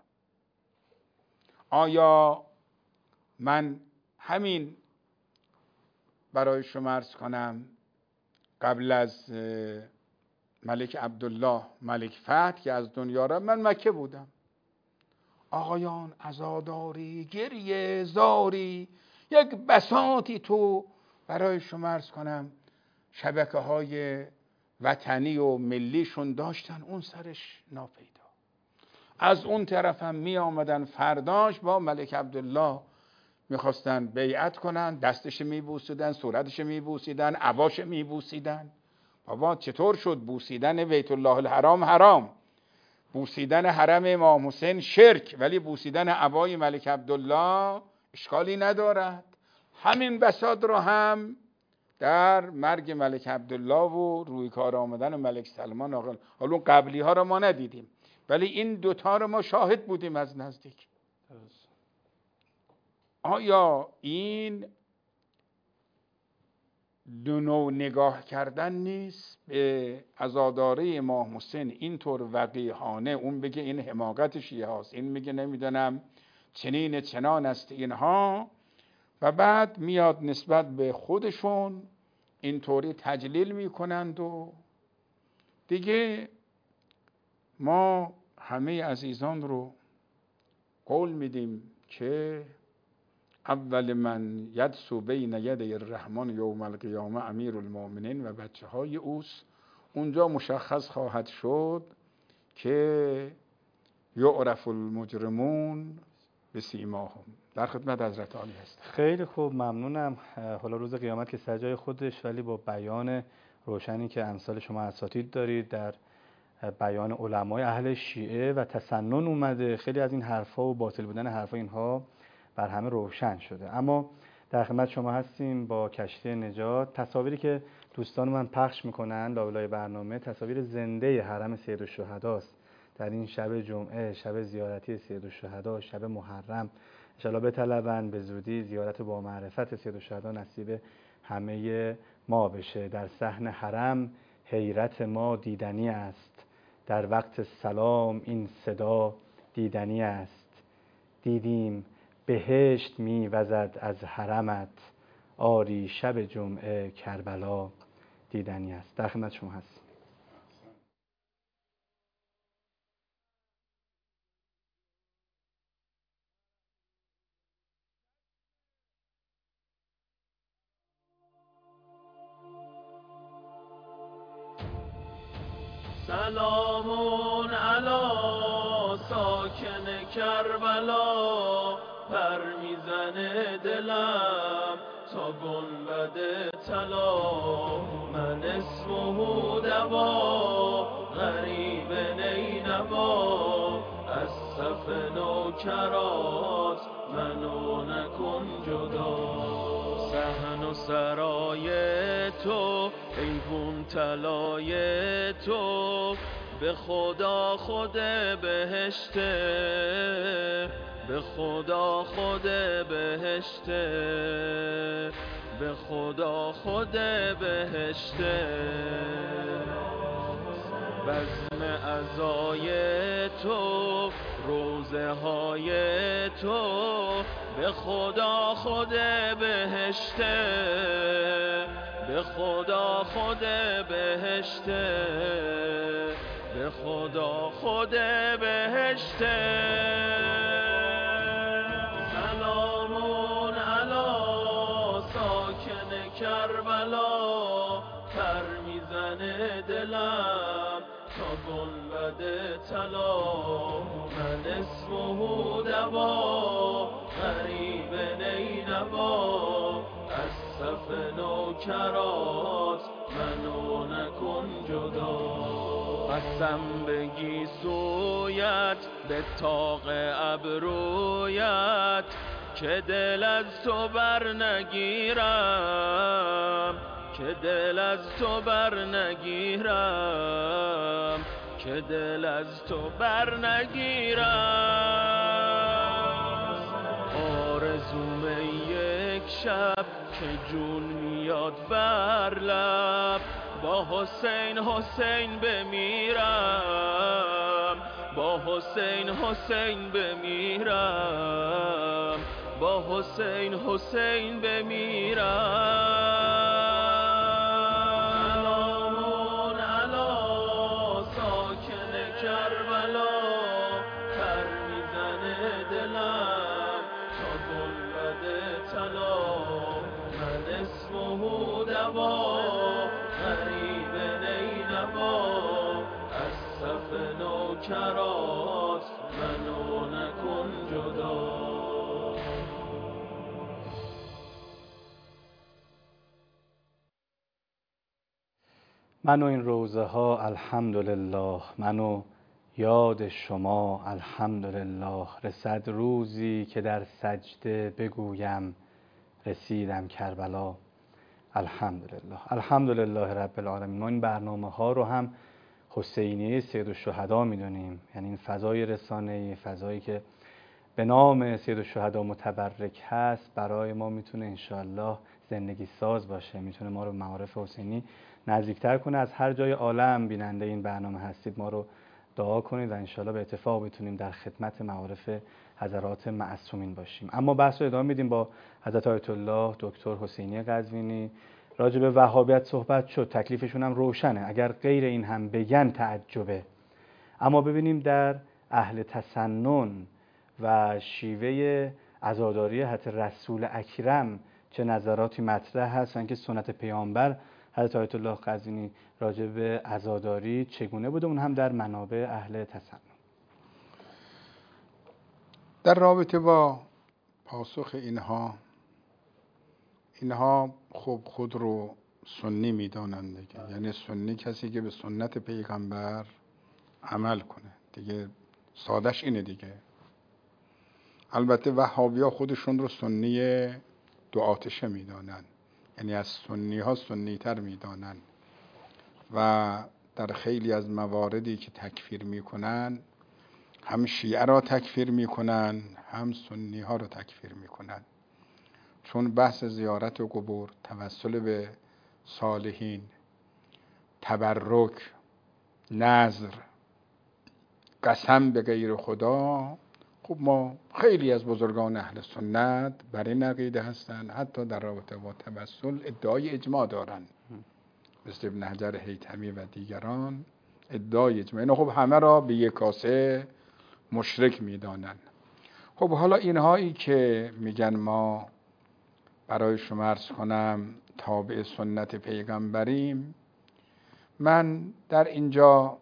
آیا من همین برای شما عرض کنم قبل از ملک عبدالله ملک فتح که از دنیا را، من مکه بودم، آقایان عزاداری، گریه زاری، یک بساطی تو برای شما عرض کنم شبکه های وطنی و ملیشون داشتن، اون سرش ناپیدا. از اون طرف هم می آمدن فرداش با ملک عبدالله میخواستن بیعت کنن، دستش میبوسیدن، صورتش میبوسیدن، عباش میبوسیدن. بابا چطور شد بوسیدن بیت الله الحرام حرام، بوسیدن حرم امام حسین شرک، ولی بوسیدن عبای ملک عبدالله اشکالی ندارد؟ همین بساط رو هم در مرگ ملک عبدالله و روی کار آمدن ملک سلمان آقل، حالا قبلی ها رو ما ندیدیم ولی این دوتا رو ما شاهد بودیم از نزدیک. آیا این دو نوع نگاه کردن نیست به عزاداره امام حسین اینطور وقیحانه؟ اون بگه این حماقت شیعه هاست، این میگه نمیدونم چنین چنان است اینها، و بعد میاد نسبت به خودشون اینطوری تجلیل میکنند. و دیگه ما همه عزیزان رو قول میدیم که اول من یدسو بین یدی الرحمن یوم القیامه امیر المؤمنین و بچه های اوست. اونجا مشخص خواهد شد که یعرف المجرمون بسیماهم. در خدمت حضرت عالی هست. خیلی خوب، ممنونم. حالا روز قیامت که سر جای خودش، ولی با بیان روشنی که امثال شما اساتید دارید در بیان علمای اهل شیعه و تسنن اومده، خیلی از این حرفا و باطل بودن حرفا اینها بر همه روشن شده. اما در خدمت شما هستیم با کشتی نجات. تصاویری که دوستان من پخش میکنن لابلای برنامه تصاویر زنده حرم سیدالشهداست در این شب جمعه، شب زیارتی سیدالشهدا، شب محرم. انشاءالله بطلبن به زودی زیارت با معرفت سیدالشهدا نصیب همه ما بشه. در صحن حرم حیرت ما دیدنی است، در وقت سلام این صدا دیدنی است. دیدیم بهشت می وزد از حرمت، آری شب جمعه کربلا دیدنی است. در خدمت شما هست. سلام علی ساکن کربلا، پر میزنه دلم تا گنبد طلا. من اسمه دوا غریب نینوا، از صف نوکرات منو نکن جدا. صحن و سرای تو ایوون طلای تو، به خدا خود بهشته، به خدا خود بهشته، به خدا خود بهشته. بزم عزای تو، روزه های تو، به خدا خود بهشته، به خدا خود بهشته، به خدا خود بهشته. سلامون علی ساکن کربلا، پر میزنه دلم تا گنبد طلا. من اسمه دوا غریب نینوا، از صف نوکرات منو نکن جدا. قسم بگی سویت به طاق ابرویت، که دل از تو بر نگیرم، که دل از تو بر نگیرم، که دل از تو بر نگیرم. آرزوم یک شب که جون میاد بر لب، با حسین حسین بمیرم، با حسین حسین بمیرم، با حسین حسین بمیرم. سلامون علی ساکن کربلا، پر میزنه دلم تا گنبد طلا. من اسمه دوا غریب نینوا، از صف نوکرات منو نکن جدا. من و این روزه ها الحمدلله، من و یاد شما الحمدلله. رسد روزی که در سجده بگویم رسیدم کربلا الحمدلله. الحمدلله رب العالمین. ما این برنامه ها رو هم حسینیه سید الشهدا میدونیم، یعنی این فضای رسانه‌ای، فضایی که به نام سید الشهدا متبرک هست، برای ما میتونه انشالله زندگی ساز باشه، میتونه ما رو به معارف حسینی نزدیکتر کنه. از هر جای عالم بیننده این برنامه هستید ما رو دعا کنید و انشالله به اتفاق بتونیم در خدمت معارف حضرات معصومین باشیم. اما بحث رو ادامه میدیم با حضرت آیت الله دکتر حسینی قزوینی. راجع به وهابیت صحبت شد، تکلیفشون هم روشنه، اگر غیر این هم بگن تعجبه. اما ببینیم در اهل تسنن و شیوه عزاداری حضرت رسول اکرم چه نظراتی مطرح هستن که سنت پیامبر حضرت آیت الله قزوینی راجع به عزاداری چگونه بوده، اون هم در منابع اهل تسنن. در رابطه با پاسخ اینها، اینها خب خود رو سنی میدانند دیگه، یعنی سنی کسی که به سنت پیغمبر عمل کنه دیگه، سادش اینه دیگه. البته وهابی ها خودشون رو سنی دو آتشه میدانند، یعنی از سنی ها سنی تر میدانن و در خیلی از مواردی که تکفیر میکنن هم شیعه را تکفیر میکنن هم سنی ها را تکفیر میکنن. چون بحث زیارت و قبور، توسل به صالحین، تبرک، نذر، قسم به غیر خدا، خب ما خیلی از بزرگان اهل سنت بر این عقیده هستند، حتی در رابطه با توسل ادعای اجماع دارن، مثل ابن حجر هیثمی و دیگران ادعای اجماع. اینا خب همه را به یک کاسه مشرک میدانن. خب حالا اینهایی که میگن ما برای شما عرض کنم تابع سنت پیغمبریم، من در اینجا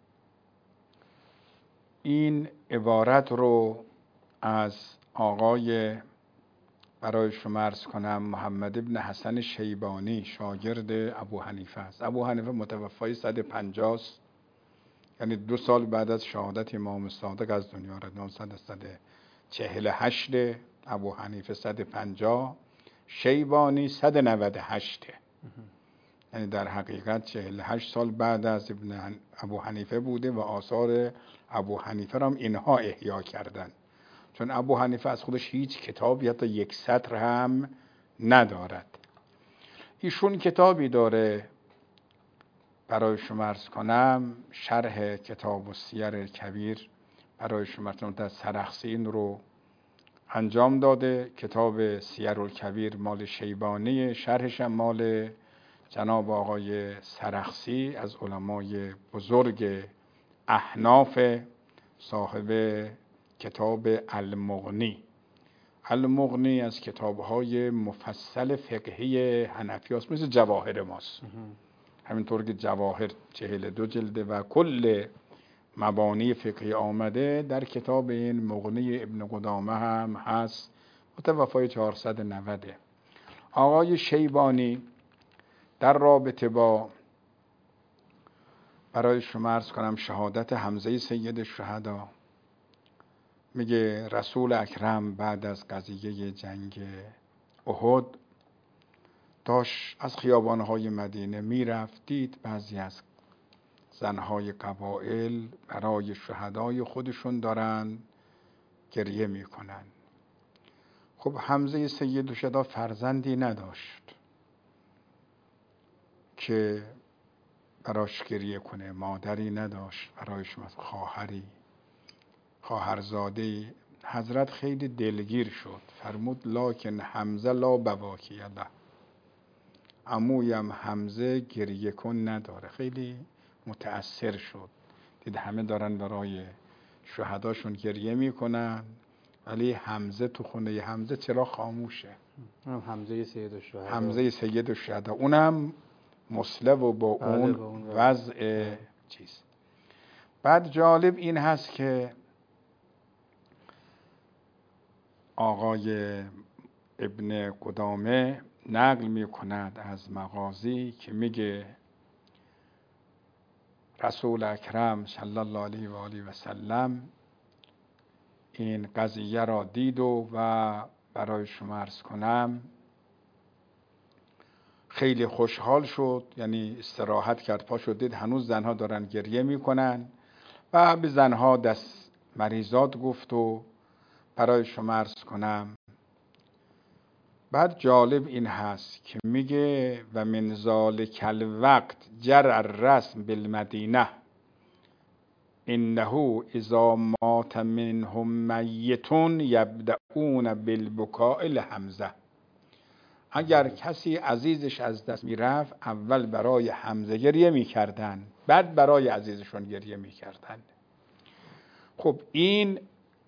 این عبارت رو از آقای برای شما عرض کنم محمد ابن حسن شیبانی شاگرد ابو حنیفه است. ابو حنیفه متوفای صد و پنجاه است، یعنی دو سال بعد از شهادت امام صادق از دنیا رفت. نهصد و چهل و هشت، ابو حنیفه صد و پنجاه، شیبانی صد و نود و هشت، یعنی در حقیقت چهل و هشت سال بعد از ابن ابو حنیفه بوده و آثار ابو حنیفه را هم اینها احیا کردن. چون ابو حنیفه از خودش هیچ کتابی حتی یک سطر هم ندارد. ایشون کتابی داره برای شما عرض کنم، شرح کتاب السیر کبیر برای شما عرض کنم، سرخسی این رو انجام داده. کتاب سیر الکبیر مال شیبانی، شرحش هم مال جناب آقای سرخسی از علمای بزرگ احناف، صاحب کتاب المغنی. المغنی از کتاب‌های مفصل فقهی حنفی هست، مثل جواهر ماست. همینطور که جواهر چهل دو جلده و کل مبانی فقهی آمده، در کتاب این مغنی ابن قدامه هم هست، متوفای چهارصد و نود. آقای شیبانی در رابطه با برای شما عرض کنم شهادت حمزه سید الشهدا میگه رسول اکرم بعد از قضیه جنگ احد داشت از خیابانهای مدینه میرفت، دید بعضی از زنهای قبایل برای شهدای خودشون دارن گریه میکنن. خب حمزه سید الشهدا فرزندی نداشت که براش گریه کنه، مادری نداشت برایش، خواهری خواهرزاده. حضرت خیلی دلگیر شد، فرمود لکن حمزه لا بواکی له، عمویم حمزه گریه کن نداره. خیلی متأثر شد، دید همه دارن برای شهداشون گریه میکنن ولی حمزه تو خونه حمزه چرا خاموشه؟ حمزه سید الشهدا، حمزه سید الشهدا، اونم مسلم و با اون, اون وضع چیز. بعد جالب این هست که آقای ابن قدامه نقل می کند از مغازی که میگه رسول اکرم صلی الله علیه و آله و سلم این قضیه را دید و, و برای شما عرض کنم خیلی خوشحال شد، یعنی استراحت کرد، پا شد دید هنوز زنها دارن گریه میکنن و به زنها دست مریضات گفت و برای شما عرض کنم. بعد جالب این هست که میگه و من ذالک الوقت جر الرسم بالمدینه انه اذا مات منهم میتون یبدؤون بالبکاء لحمزه. اگر کسی عزیزش از دست میرفت اول برای حمزه گریه میکردن، بعد برای عزیزشون گریه میکردن. خب این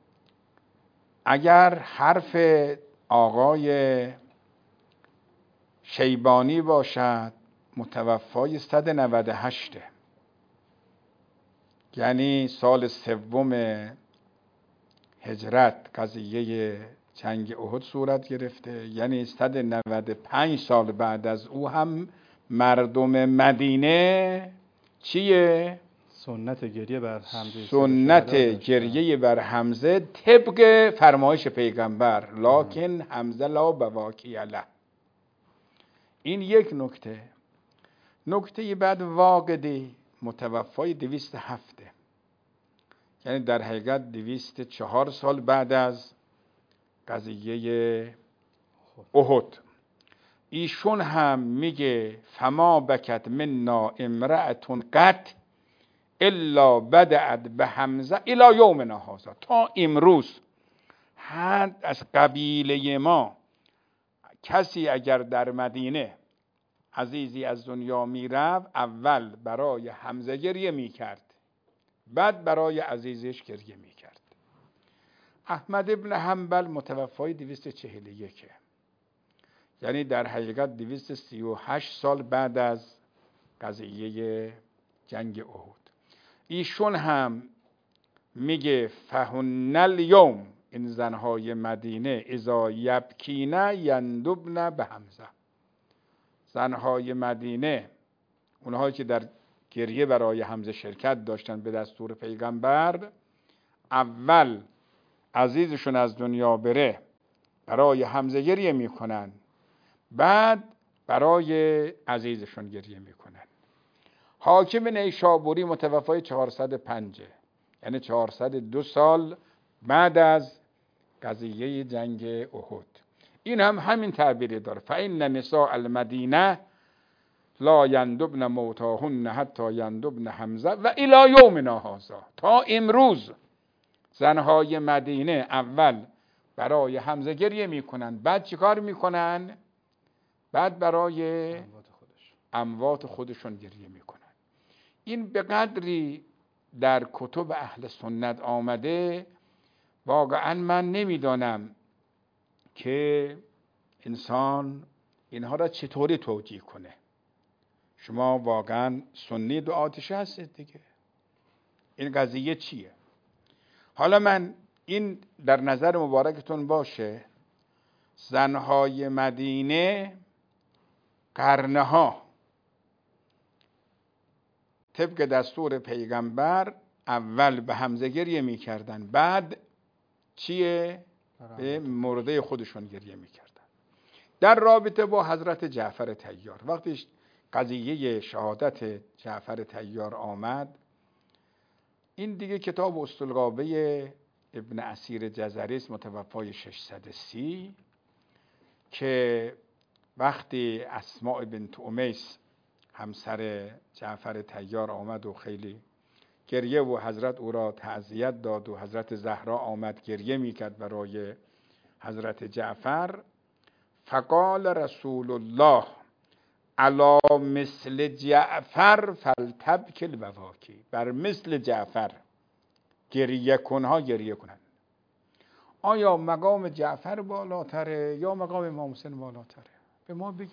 اگر حرف آقای شیبانی باشد متوفای صد و نود و هشت، یعنی سال سوم هجرت قضیه جنگ احد صورت گرفته، یعنی صد و نود و پنج سال بعد از او هم مردم مدینه چیه؟ سنت گریه بر حمزه سنت گریه بر حمزه طبق فرمایش پیغمبر لکن حمزه لا بواکی له. این یک نکته. نکته بعد واقدی متوفای دویست هفته، یعنی در حقیقت دویست چهار سال بعد از قضیه احد. ایشون هم میگه فما بکت منا امرأتون قط الا بدأت به حمزه الی یومنا هذا. تا امروز هر از قبیله ما کسی اگر در مدینه عزیزی از دنیا میرفت اول برای حمزه گریه میکرد، بعد برای عزیزش گریه میکرد. احمد ابن حنبل متوفای دویست و چهل و یک، یعنی در حقیقت دویست و سی و هشت سال بعد از قضیه جنگ احد. ایشون هم میگه فهن الیوم، این زنهای مدینه اذا یبکینه یندبن به حمزه. زنهای مدینه، اونهایی که در گریه برای حمزه شرکت داشتن به دستور پیغمبر، اول عزیزشون از دنیا بره برای حمزه گریه میکنن، بعد برای عزیزشون گریه میکنن. حاکم نیشابوری متوفای چهارصد و پنج، یعنی چهارصد و دو سال بعد از قضیه جنگ احد. این هم همین تعبیری داره فإن نساء المدینه لا یندبن موتاهن حتی یندبن حمزه و الی یومنا هذا. تا امروز زنهای مدینه اول برای حمزه گریه میکنن، بعد چیکار میکنن؟ بعد برای اموات خودشون گریه میکنن. این به قدری در کتب اهل سنت آمده واقعا من نمیدانم که انسان اینها را چطوری توجیه کنه. شما واقعا سنی دو آتشه هستید دیگه، این قضیه چیه؟ حالا من این در نظر مبارکتون باشه، زنهای مدینه قرنه ها طبق دستور پیغمبر اول به حمزه گریه می کردن، بعد چیه؟ به مرده خودشون گریه میکردن. در رابطه با حضرت جعفر طیار، وقتی قضیه شهادت جعفر طیار آمد، این دیگه کتاب اسطولغابه ابن اسیر جزری است، متوفای ششصد و سی، که وقتی اسماء بنت امیس همسر جعفر طیار آمد و خیلی گریه و حضرت او را تعزیت داد و حضرت زهرا آمد گریه میکرد برای حضرت جعفر، فقال رسول الله علی مثل جعفر فلتبک البواکی، بر مثل جعفر گریه کنها گریه کنند. آیا مقام جعفر بالاتره یا مقام امام حسین بالاتره؟ به ما بگید.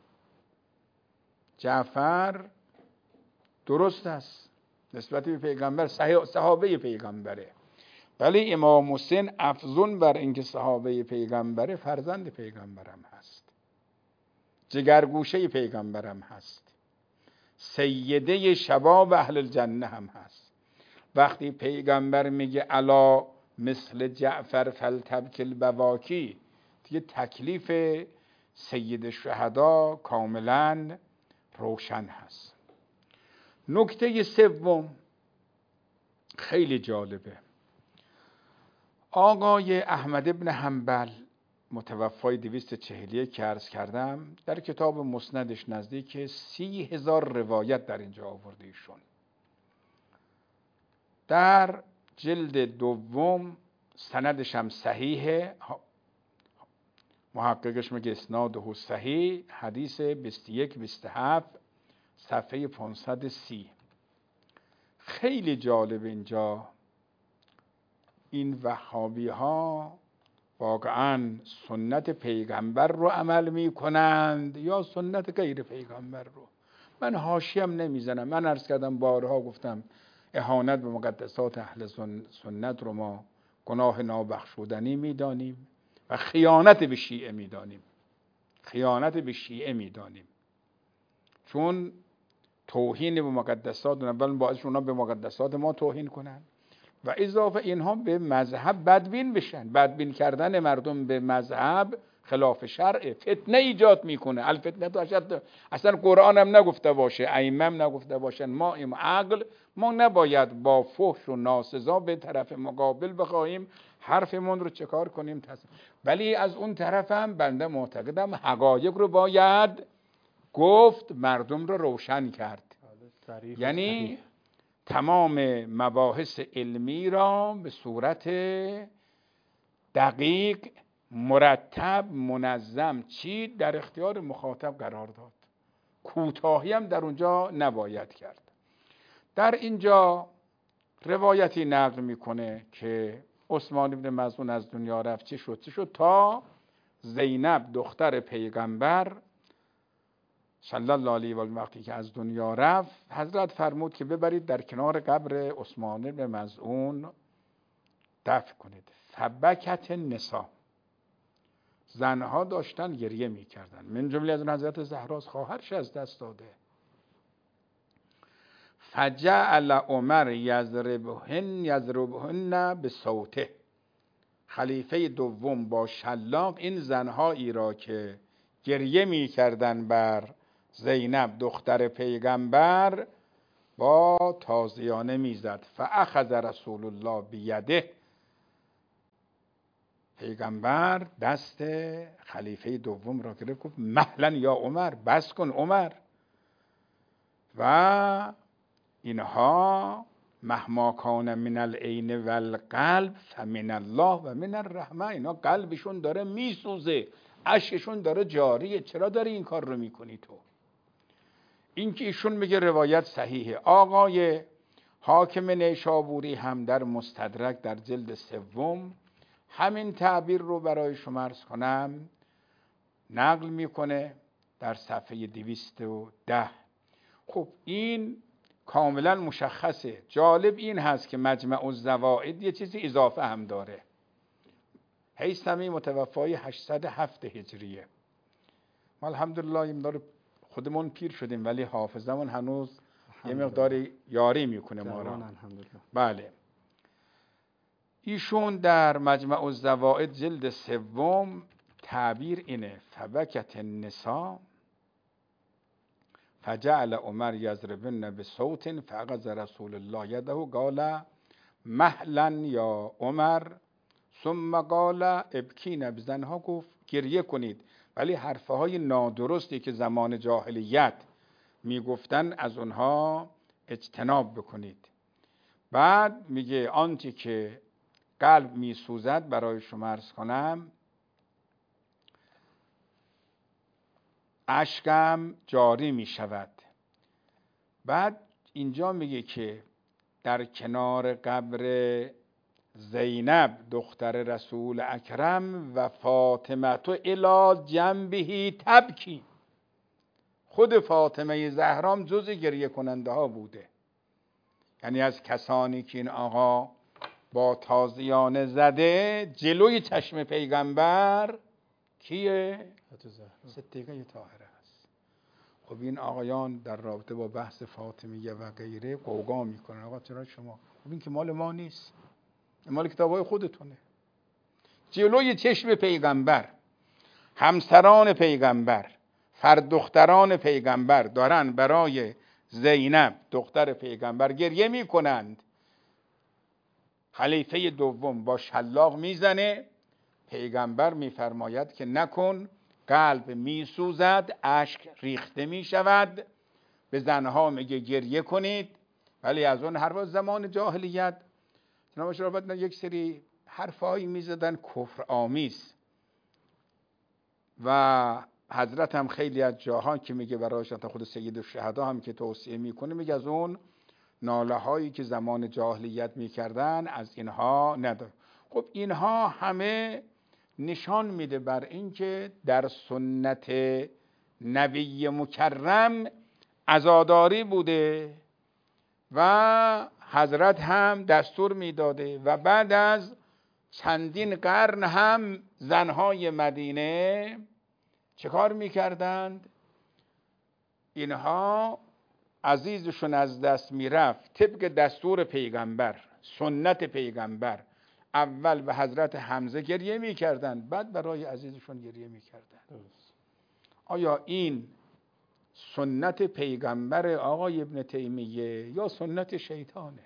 جعفر درست است نسبت به پیغمبر، صحابه پیغمبره، ولی امام حسین افزون بر اینکه صحابه پیغمبره فرزند پیغمبرم هست، جگرگوشه پیغمبرم هست، سیده شباب اهل الجنه هم هست. وقتی پیغمبر میگه الا مثل جعفر فلتبک البواکی، دیگه تکلیف سید شهدا کاملا روشن هست. نکته سوم خیلی جالبه. آقای احمد ابن حنبل متوفای دویست و چهل و یک که عرض کردم، در کتاب مسندش نزدیک سی هزار روایت در اینجا آورده ایشون. در جلد دوم سندش هم صحیحه، محققش میگه اسناده صحیح، حدیث بیست و یک بیست و هفت صفحه پانصد و سی. خیلی جالب اینجا این وهابی ها واقعا سنت پیغمبر رو عمل می کنند یا سنت غیر پیغمبر رو. من حاشیه‌ام نمیزنم، من عرض کردم بارها، گفتم اهانت به مقدسات اهل سنت رو ما گناه نابخشودنی میدانیم و خیانت به شیعه میدانیم، خیانت به شیعه میدانیم، چون توهین به مقدسات اول باعث اونا به مقدسات ما توهین کنن و اضافه اینها به مذهب بدبین بشن. بدبین کردن مردم به مذهب خلاف شرع، فتنه ایجاد میکنه. الفتنه تو اشد، اصلا قرآن هم نگفته باشه، ائمه هم نگفته باشن ما ایم عقل، ما نباید با فحش و ناسزا به طرف مقابل بخواهیم حرفمون رو چکار کنیم تصمیم. ولی از اون طرف هم بنده معتقدم حقایق رو باید گفت، مردم رو روشن کرد. یعنی تمام مباحث علمی را به صورت دقیق، مرتب، منظم چی در اختیار مخاطب قرار داد. کوتاهی هم در اونجا نباید کرد. در اینجا روایتی نقل میکنه که عثمان بن مظعون از دنیا رفت، چه شد چه شد تا زینب دختر پیغمبر صلی الله علیه و آله وقتی که از دنیا رفت، حضرت فرمود که ببرید در کنار قبر عثمان بن مظعون دفن کنید. فبکت النساء، زنها داشتن گریه میکردن، من جمله از اون حضرت زهراست، خواهرش از دست داده. فجعل عمر یضربهن یضربهن به صوته، خلیفه دوم با شلاق این زنهایی را که گریه میکردن بر زینب دختر پیغمبر با تازیانه میزد. فاخذ رسول الله بیده، پیغمبر دست خلیفه دوم را گرفت، گفت مهلا یا عمر، بس کن عمر. و اینها مهما کان من العین و القلب فمن الله و من الرحمه، اینا قلبشون داره میسوزه، اشکشون داره جاریه، چرا داری این کار رو میکنی تو؟ این که ایشون میگه روایت صحیحه. آقای حاکم نیشابوری هم در مستدرک در جلد سوم همین تعبیر رو برای شما عرض کنم نقل میکنه در صفحه دویست و ده. خب این کاملا مشخصه. جالب این هست که مجمع الزوائد یه چیزی اضافه هم داره. هیثمی متوفای هشتصد و هفت هجریه. ما الحمدلله این مقدار خودمون پیر شدیم ولی حافظمون هنوز یه مقدار یاری میکنه ما را. بله. ایشون در مجمع الزوائد جلد سوم تعبیر اینه: فبکت النساء فجعل عمر یضربن بصوت فاخذ رسول الله یده قال مهلا یا عمر ثم قال ابکین. به زنها گفت گریه کنید، ولی حرفه های نادرستی که زمان جاهلیت میگفتن از اونها اجتناب بکنید. بعد میگه آنچه که قلب میسوزد برای شما عرض کنم، اشکم جاری میشود. بعد اینجا میگه که در کنار قبر زینب دختر رسول اکرم و فاطمه تو الی جنبه تبکی، خود فاطمه زهرام جز گریه کننده ها بوده. یعنی از کسانی که این آقا با تازیانه زده جلوی چشم پیغمبر کیه؟ صدیقه طاهره است. خب این آقایان در رابطه با بحث فاطمیه و غیره قوقا میکنن آقا چرا شما؟ خب این که مال ما نیست، این مال کتابای خودتونه. جلوی چشم پیغمبر همسران پیغمبر، فردختران پیغمبر دارن برای زینب دختر پیغمبر گریه میکنند. خلیفه دوم با شلاق میزنه، پیغمبر میفرماید که نکن، قلب میسوزد، اشک ریخته میشود. به زنها میگه گریه کنید، ولی از اون هر زمان جاهلیت جناب شرافت یک سری حرفایی میزدن کفر آمیز و حضرت هم خیلی از جاها که میگه برایش تا خود سید الشهدا هم که توصیه میکنه میگه از اون ناله هایی که زمان جاهلیت میکردن از اینها نداره. خب اینها همه نشان میده بر اینکه در سنت نبی مکرم عزاداری بوده و حضرت هم دستور میداده و بعد از چندین قرن هم زنهای مدینه چه کار میکردند؟ اینها عزیزشون از دست میرفت، طبق دستور پیغمبر، سنت پیغمبر، اول به حضرت حمزه گریه میکردند، بعد برای عزیزشون گریه میکردند. آیا این سنت پیغمبر آقای ابن تیمیه یا سنت شیطانه؟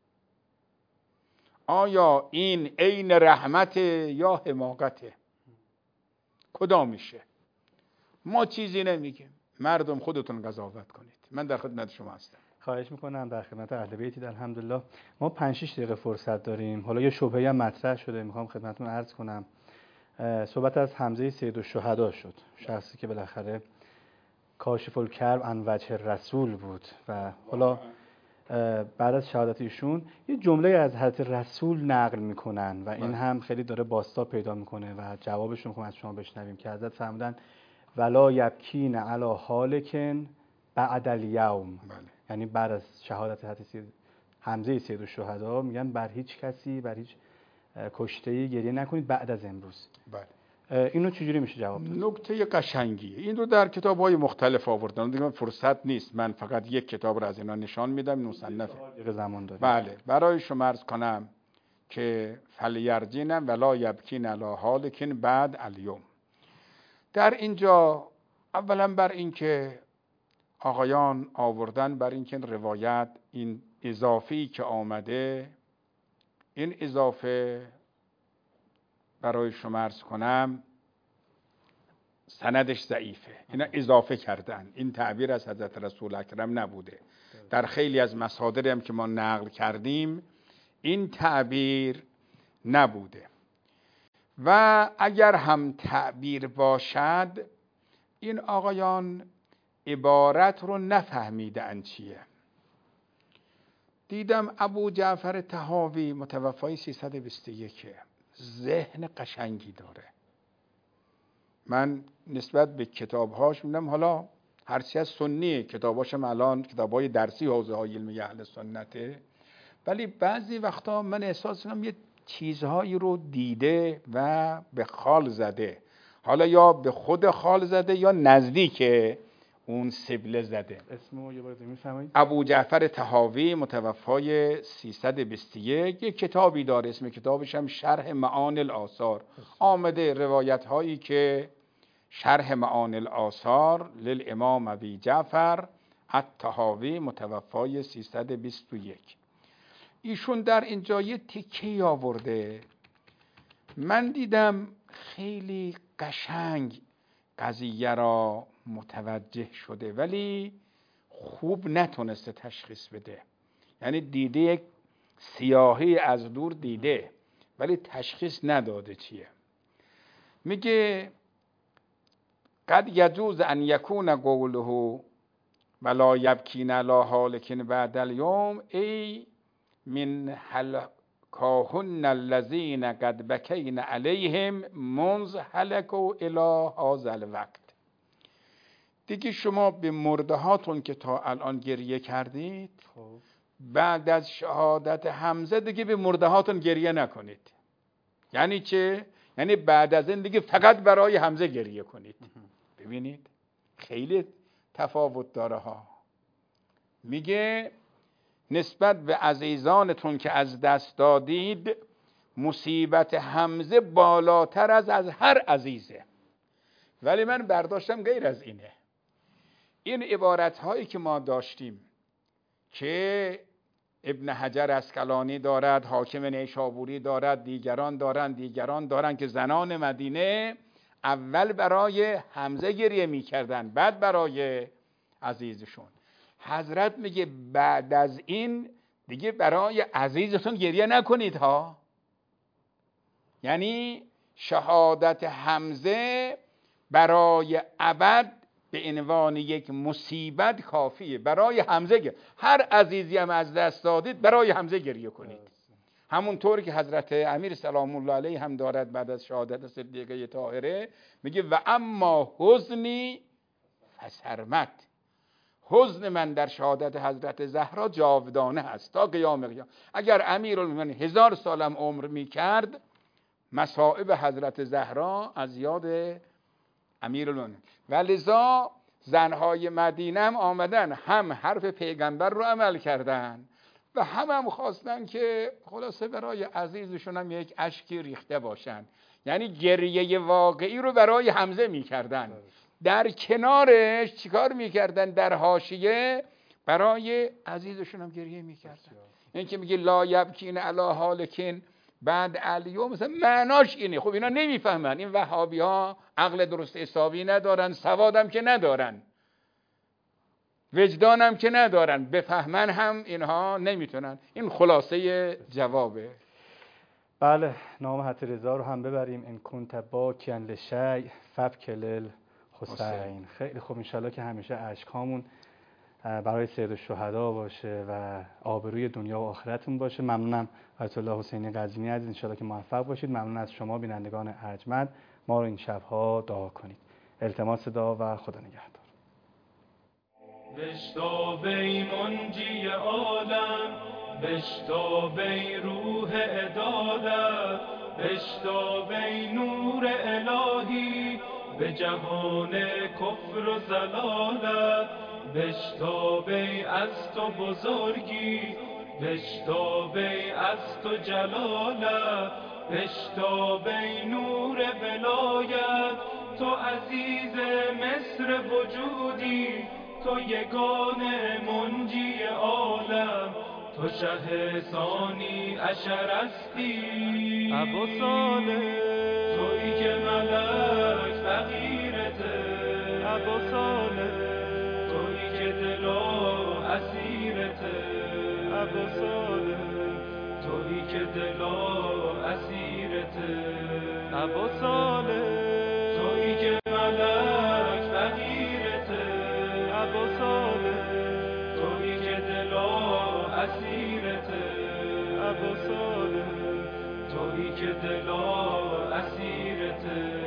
آیا این عین رحمت یا حماقته؟ کدام میشه؟ ما چیزی نمیگیم، مردم خودتون قضاوت کنید. من در خدمت شما هستم. خواهش میکنم. در خدمت اهل بیتید. الحمدلله ما پنج شش دقیقه فرصت داریم. حالا یه شبهه‌ای هم مطرح شده، میخوام خدمتتون عرض کنم. صحبت از حمزه سید الشهدا شد، شخصی که بالاخره کاشف الکرب عن وجه رسول بود و حالا بعد از شهادت ایشون یه جمله از حضرت رسول نقل میکنن و این هم خیلی داره باستا پیدا میکنه و جوابشون رو از شما بشنویم که حضرت فرمودن ولا یبکین علی حالکن بعد الیوم. بله. یعنی بعد از شهادت حضرت سید حمزه سید الشهدا میگن بر هیچ کسی، بر هیچ کشته‌ای گریه نکنید بعد از امروز. بله. اینو چجوری میشه جواب داد؟ نکته قشنگیه. این رو در کتاب‌های مختلف آوردن. دیگه فرصت نیست، من فقط یک کتاب رو از اینا نشان میدم، مصنف زمان داریم. بله، برای شما عرض کنم که فلیرجین ولا یبکین علی حالکن بعد الیوم. در اینجا اولا بر این که آقایان آوردن، بر این که روایت این اضافه‌ای که آمده، این اضافه برای شما عرض کنم سندش ضعیفه. اینا اضافه کردن، این تعبیر از حضرت رسول اکرم نبوده. در خیلی از مصادر هم که ما نقل کردیم این تعبیر نبوده و اگر هم تعبیر باشد این آقایان عبارت رو نفهمیدن چیه. دیدم ابو جعفر طحاوی متوفای سیصد و بیست و یک ذهن قشنگی داره. من نسبت به کتابهاش میدم، حالا هرچی از سنیه کتاباشم الان کتابای درسی حوزه های علمی اهل سنته، ولی بعضی وقتا من احساس کنم یه چیزهایی رو دیده و به خال زده، حالا یا به خود خال زده یا نزدیک اون سبله زده. اسمو یه بار دیگه میفرمایید؟ ابو جعفر طحاوی متوفای سیصد و بیست و یک یک کتابی داره، اسم کتابش هم شرح معانی الآثار. آمده روایت هایی که شرح معانی الآثار للامام ابی جعفر الطحاوی متوفای سیصد و بیست و یک. ایشون در اینجا یه تیکه آورده، من دیدم خیلی قشنگ قضیه را متوجه شده ولی خوب نتونسته تشخیص بده. یعنی دیده یک سیاهی از دور دیده ولی تشخیص نداده چیه. میگه قد یجوز ان یکون قوله ولا یبکین علی هالک بعد الیوم ای من هلکاهن الذین قد بکین علیهم منذ هلکوا الی هذا الوقت. دیگه شما به مرده هاتون که تا الان گریه کردید خب بعد از شهادت حمزه دیگه به مرده هاتون گریه نکنید. یعنی چه؟ یعنی بعد از این دیگه فقط برای حمزه گریه کنید. ببینید خیلی تفاوت داره ها. میگه نسبت به عزیزانتون که از دست دادید مصیبت حمزه بالاتر از از هر عزیزه، ولی من برداشتم غیر از اینه. این عبارت هایی که ما داشتیم که ابن حجر اسقلانی دارد، حاکم نیشابوری دارد، دیگران دارند دیگران دارند که زنان مدینه اول برای حمزه گریه میکردن بعد برای عزیزشون. حضرت میگه بعد از این دیگه برای عزیزتون گریه نکنید ها. یعنی شهادت حمزه برای ابد به عنوان یک مصیبت کافیه. برای حمزه گریه. هر عزیزی هم از دست دادید برای حمزه گریه کنید. همونطور که حضرت امیر سلام الله علیه هم دارد بعد از شهادت صدیقه طاهره میگه و اما حزنی فسرمت، حزن من در شهادت حضرت زهرا جاودانه هست تا قیام قیامت. اگر امیرالمومنین هزار سالم عمر میکرد مصائب حضرت زهرا از یاد امیرالمومنین. ولذا زنهای مدینه هم آمدن هم حرف پیغمبر رو عمل کردن و هم هم خواستن که خلاصه برای عزیزشون هم یک اشکی ریخته باشن. یعنی گریه واقعی رو برای حمزه میکردن، در کنارش چیکار میکردن؟ در حاشیه برای عزیزشون هم گریه میکردن. این که میگه لا یبکین علی هالکین بعد الیوم مثلا معناش اینه. خب اینا نمیفهمن، این وهابی ها عقل درست حسابی ندارن، سوادم که ندارن، وجدانم که ندارن، بفهمن هم اینها نمیتونن. این خلاصه جوابه. بله، نام حضرت رضا رو هم ببریم. ان کنت باکیا لشیء فابکی حسین. خیلی خوب، انشالله که همیشه اشکامون برای سید الشهدا باشه و آبروی دنیا و آخرتون باشه. ممنونم آیت الله حسینی قزوینی عزیز، انشالله که موفق باشید. ممنون از شما بینندگان ارجمند، ما رو این شبها دعا کنید. التماس دعا و خدا نگهدار. بشتاب ای منجی عالم، بشتاب ای روح عدالت، بشتاب ای نور الهی به جهان کفر و ضلالت، بشتاب ای از تو بزرگی، بشتاب ای از تو جلالت، بشتاب ای نور ولایت، تو عزیز مصر وجودی، تو یگانه منجی عالم، تو شه ثانی عشر هستی ابو صالح، تویی که ملک فقیرته ابو صالح، تویی که دلا اسیرته ابو صالح، تویی که دلا اسیرته ابو صالح، تویی که ملک فقیرته ابو صالح، تویی که دلا اسیرته ابو صالح، تویی که دلا اسیرته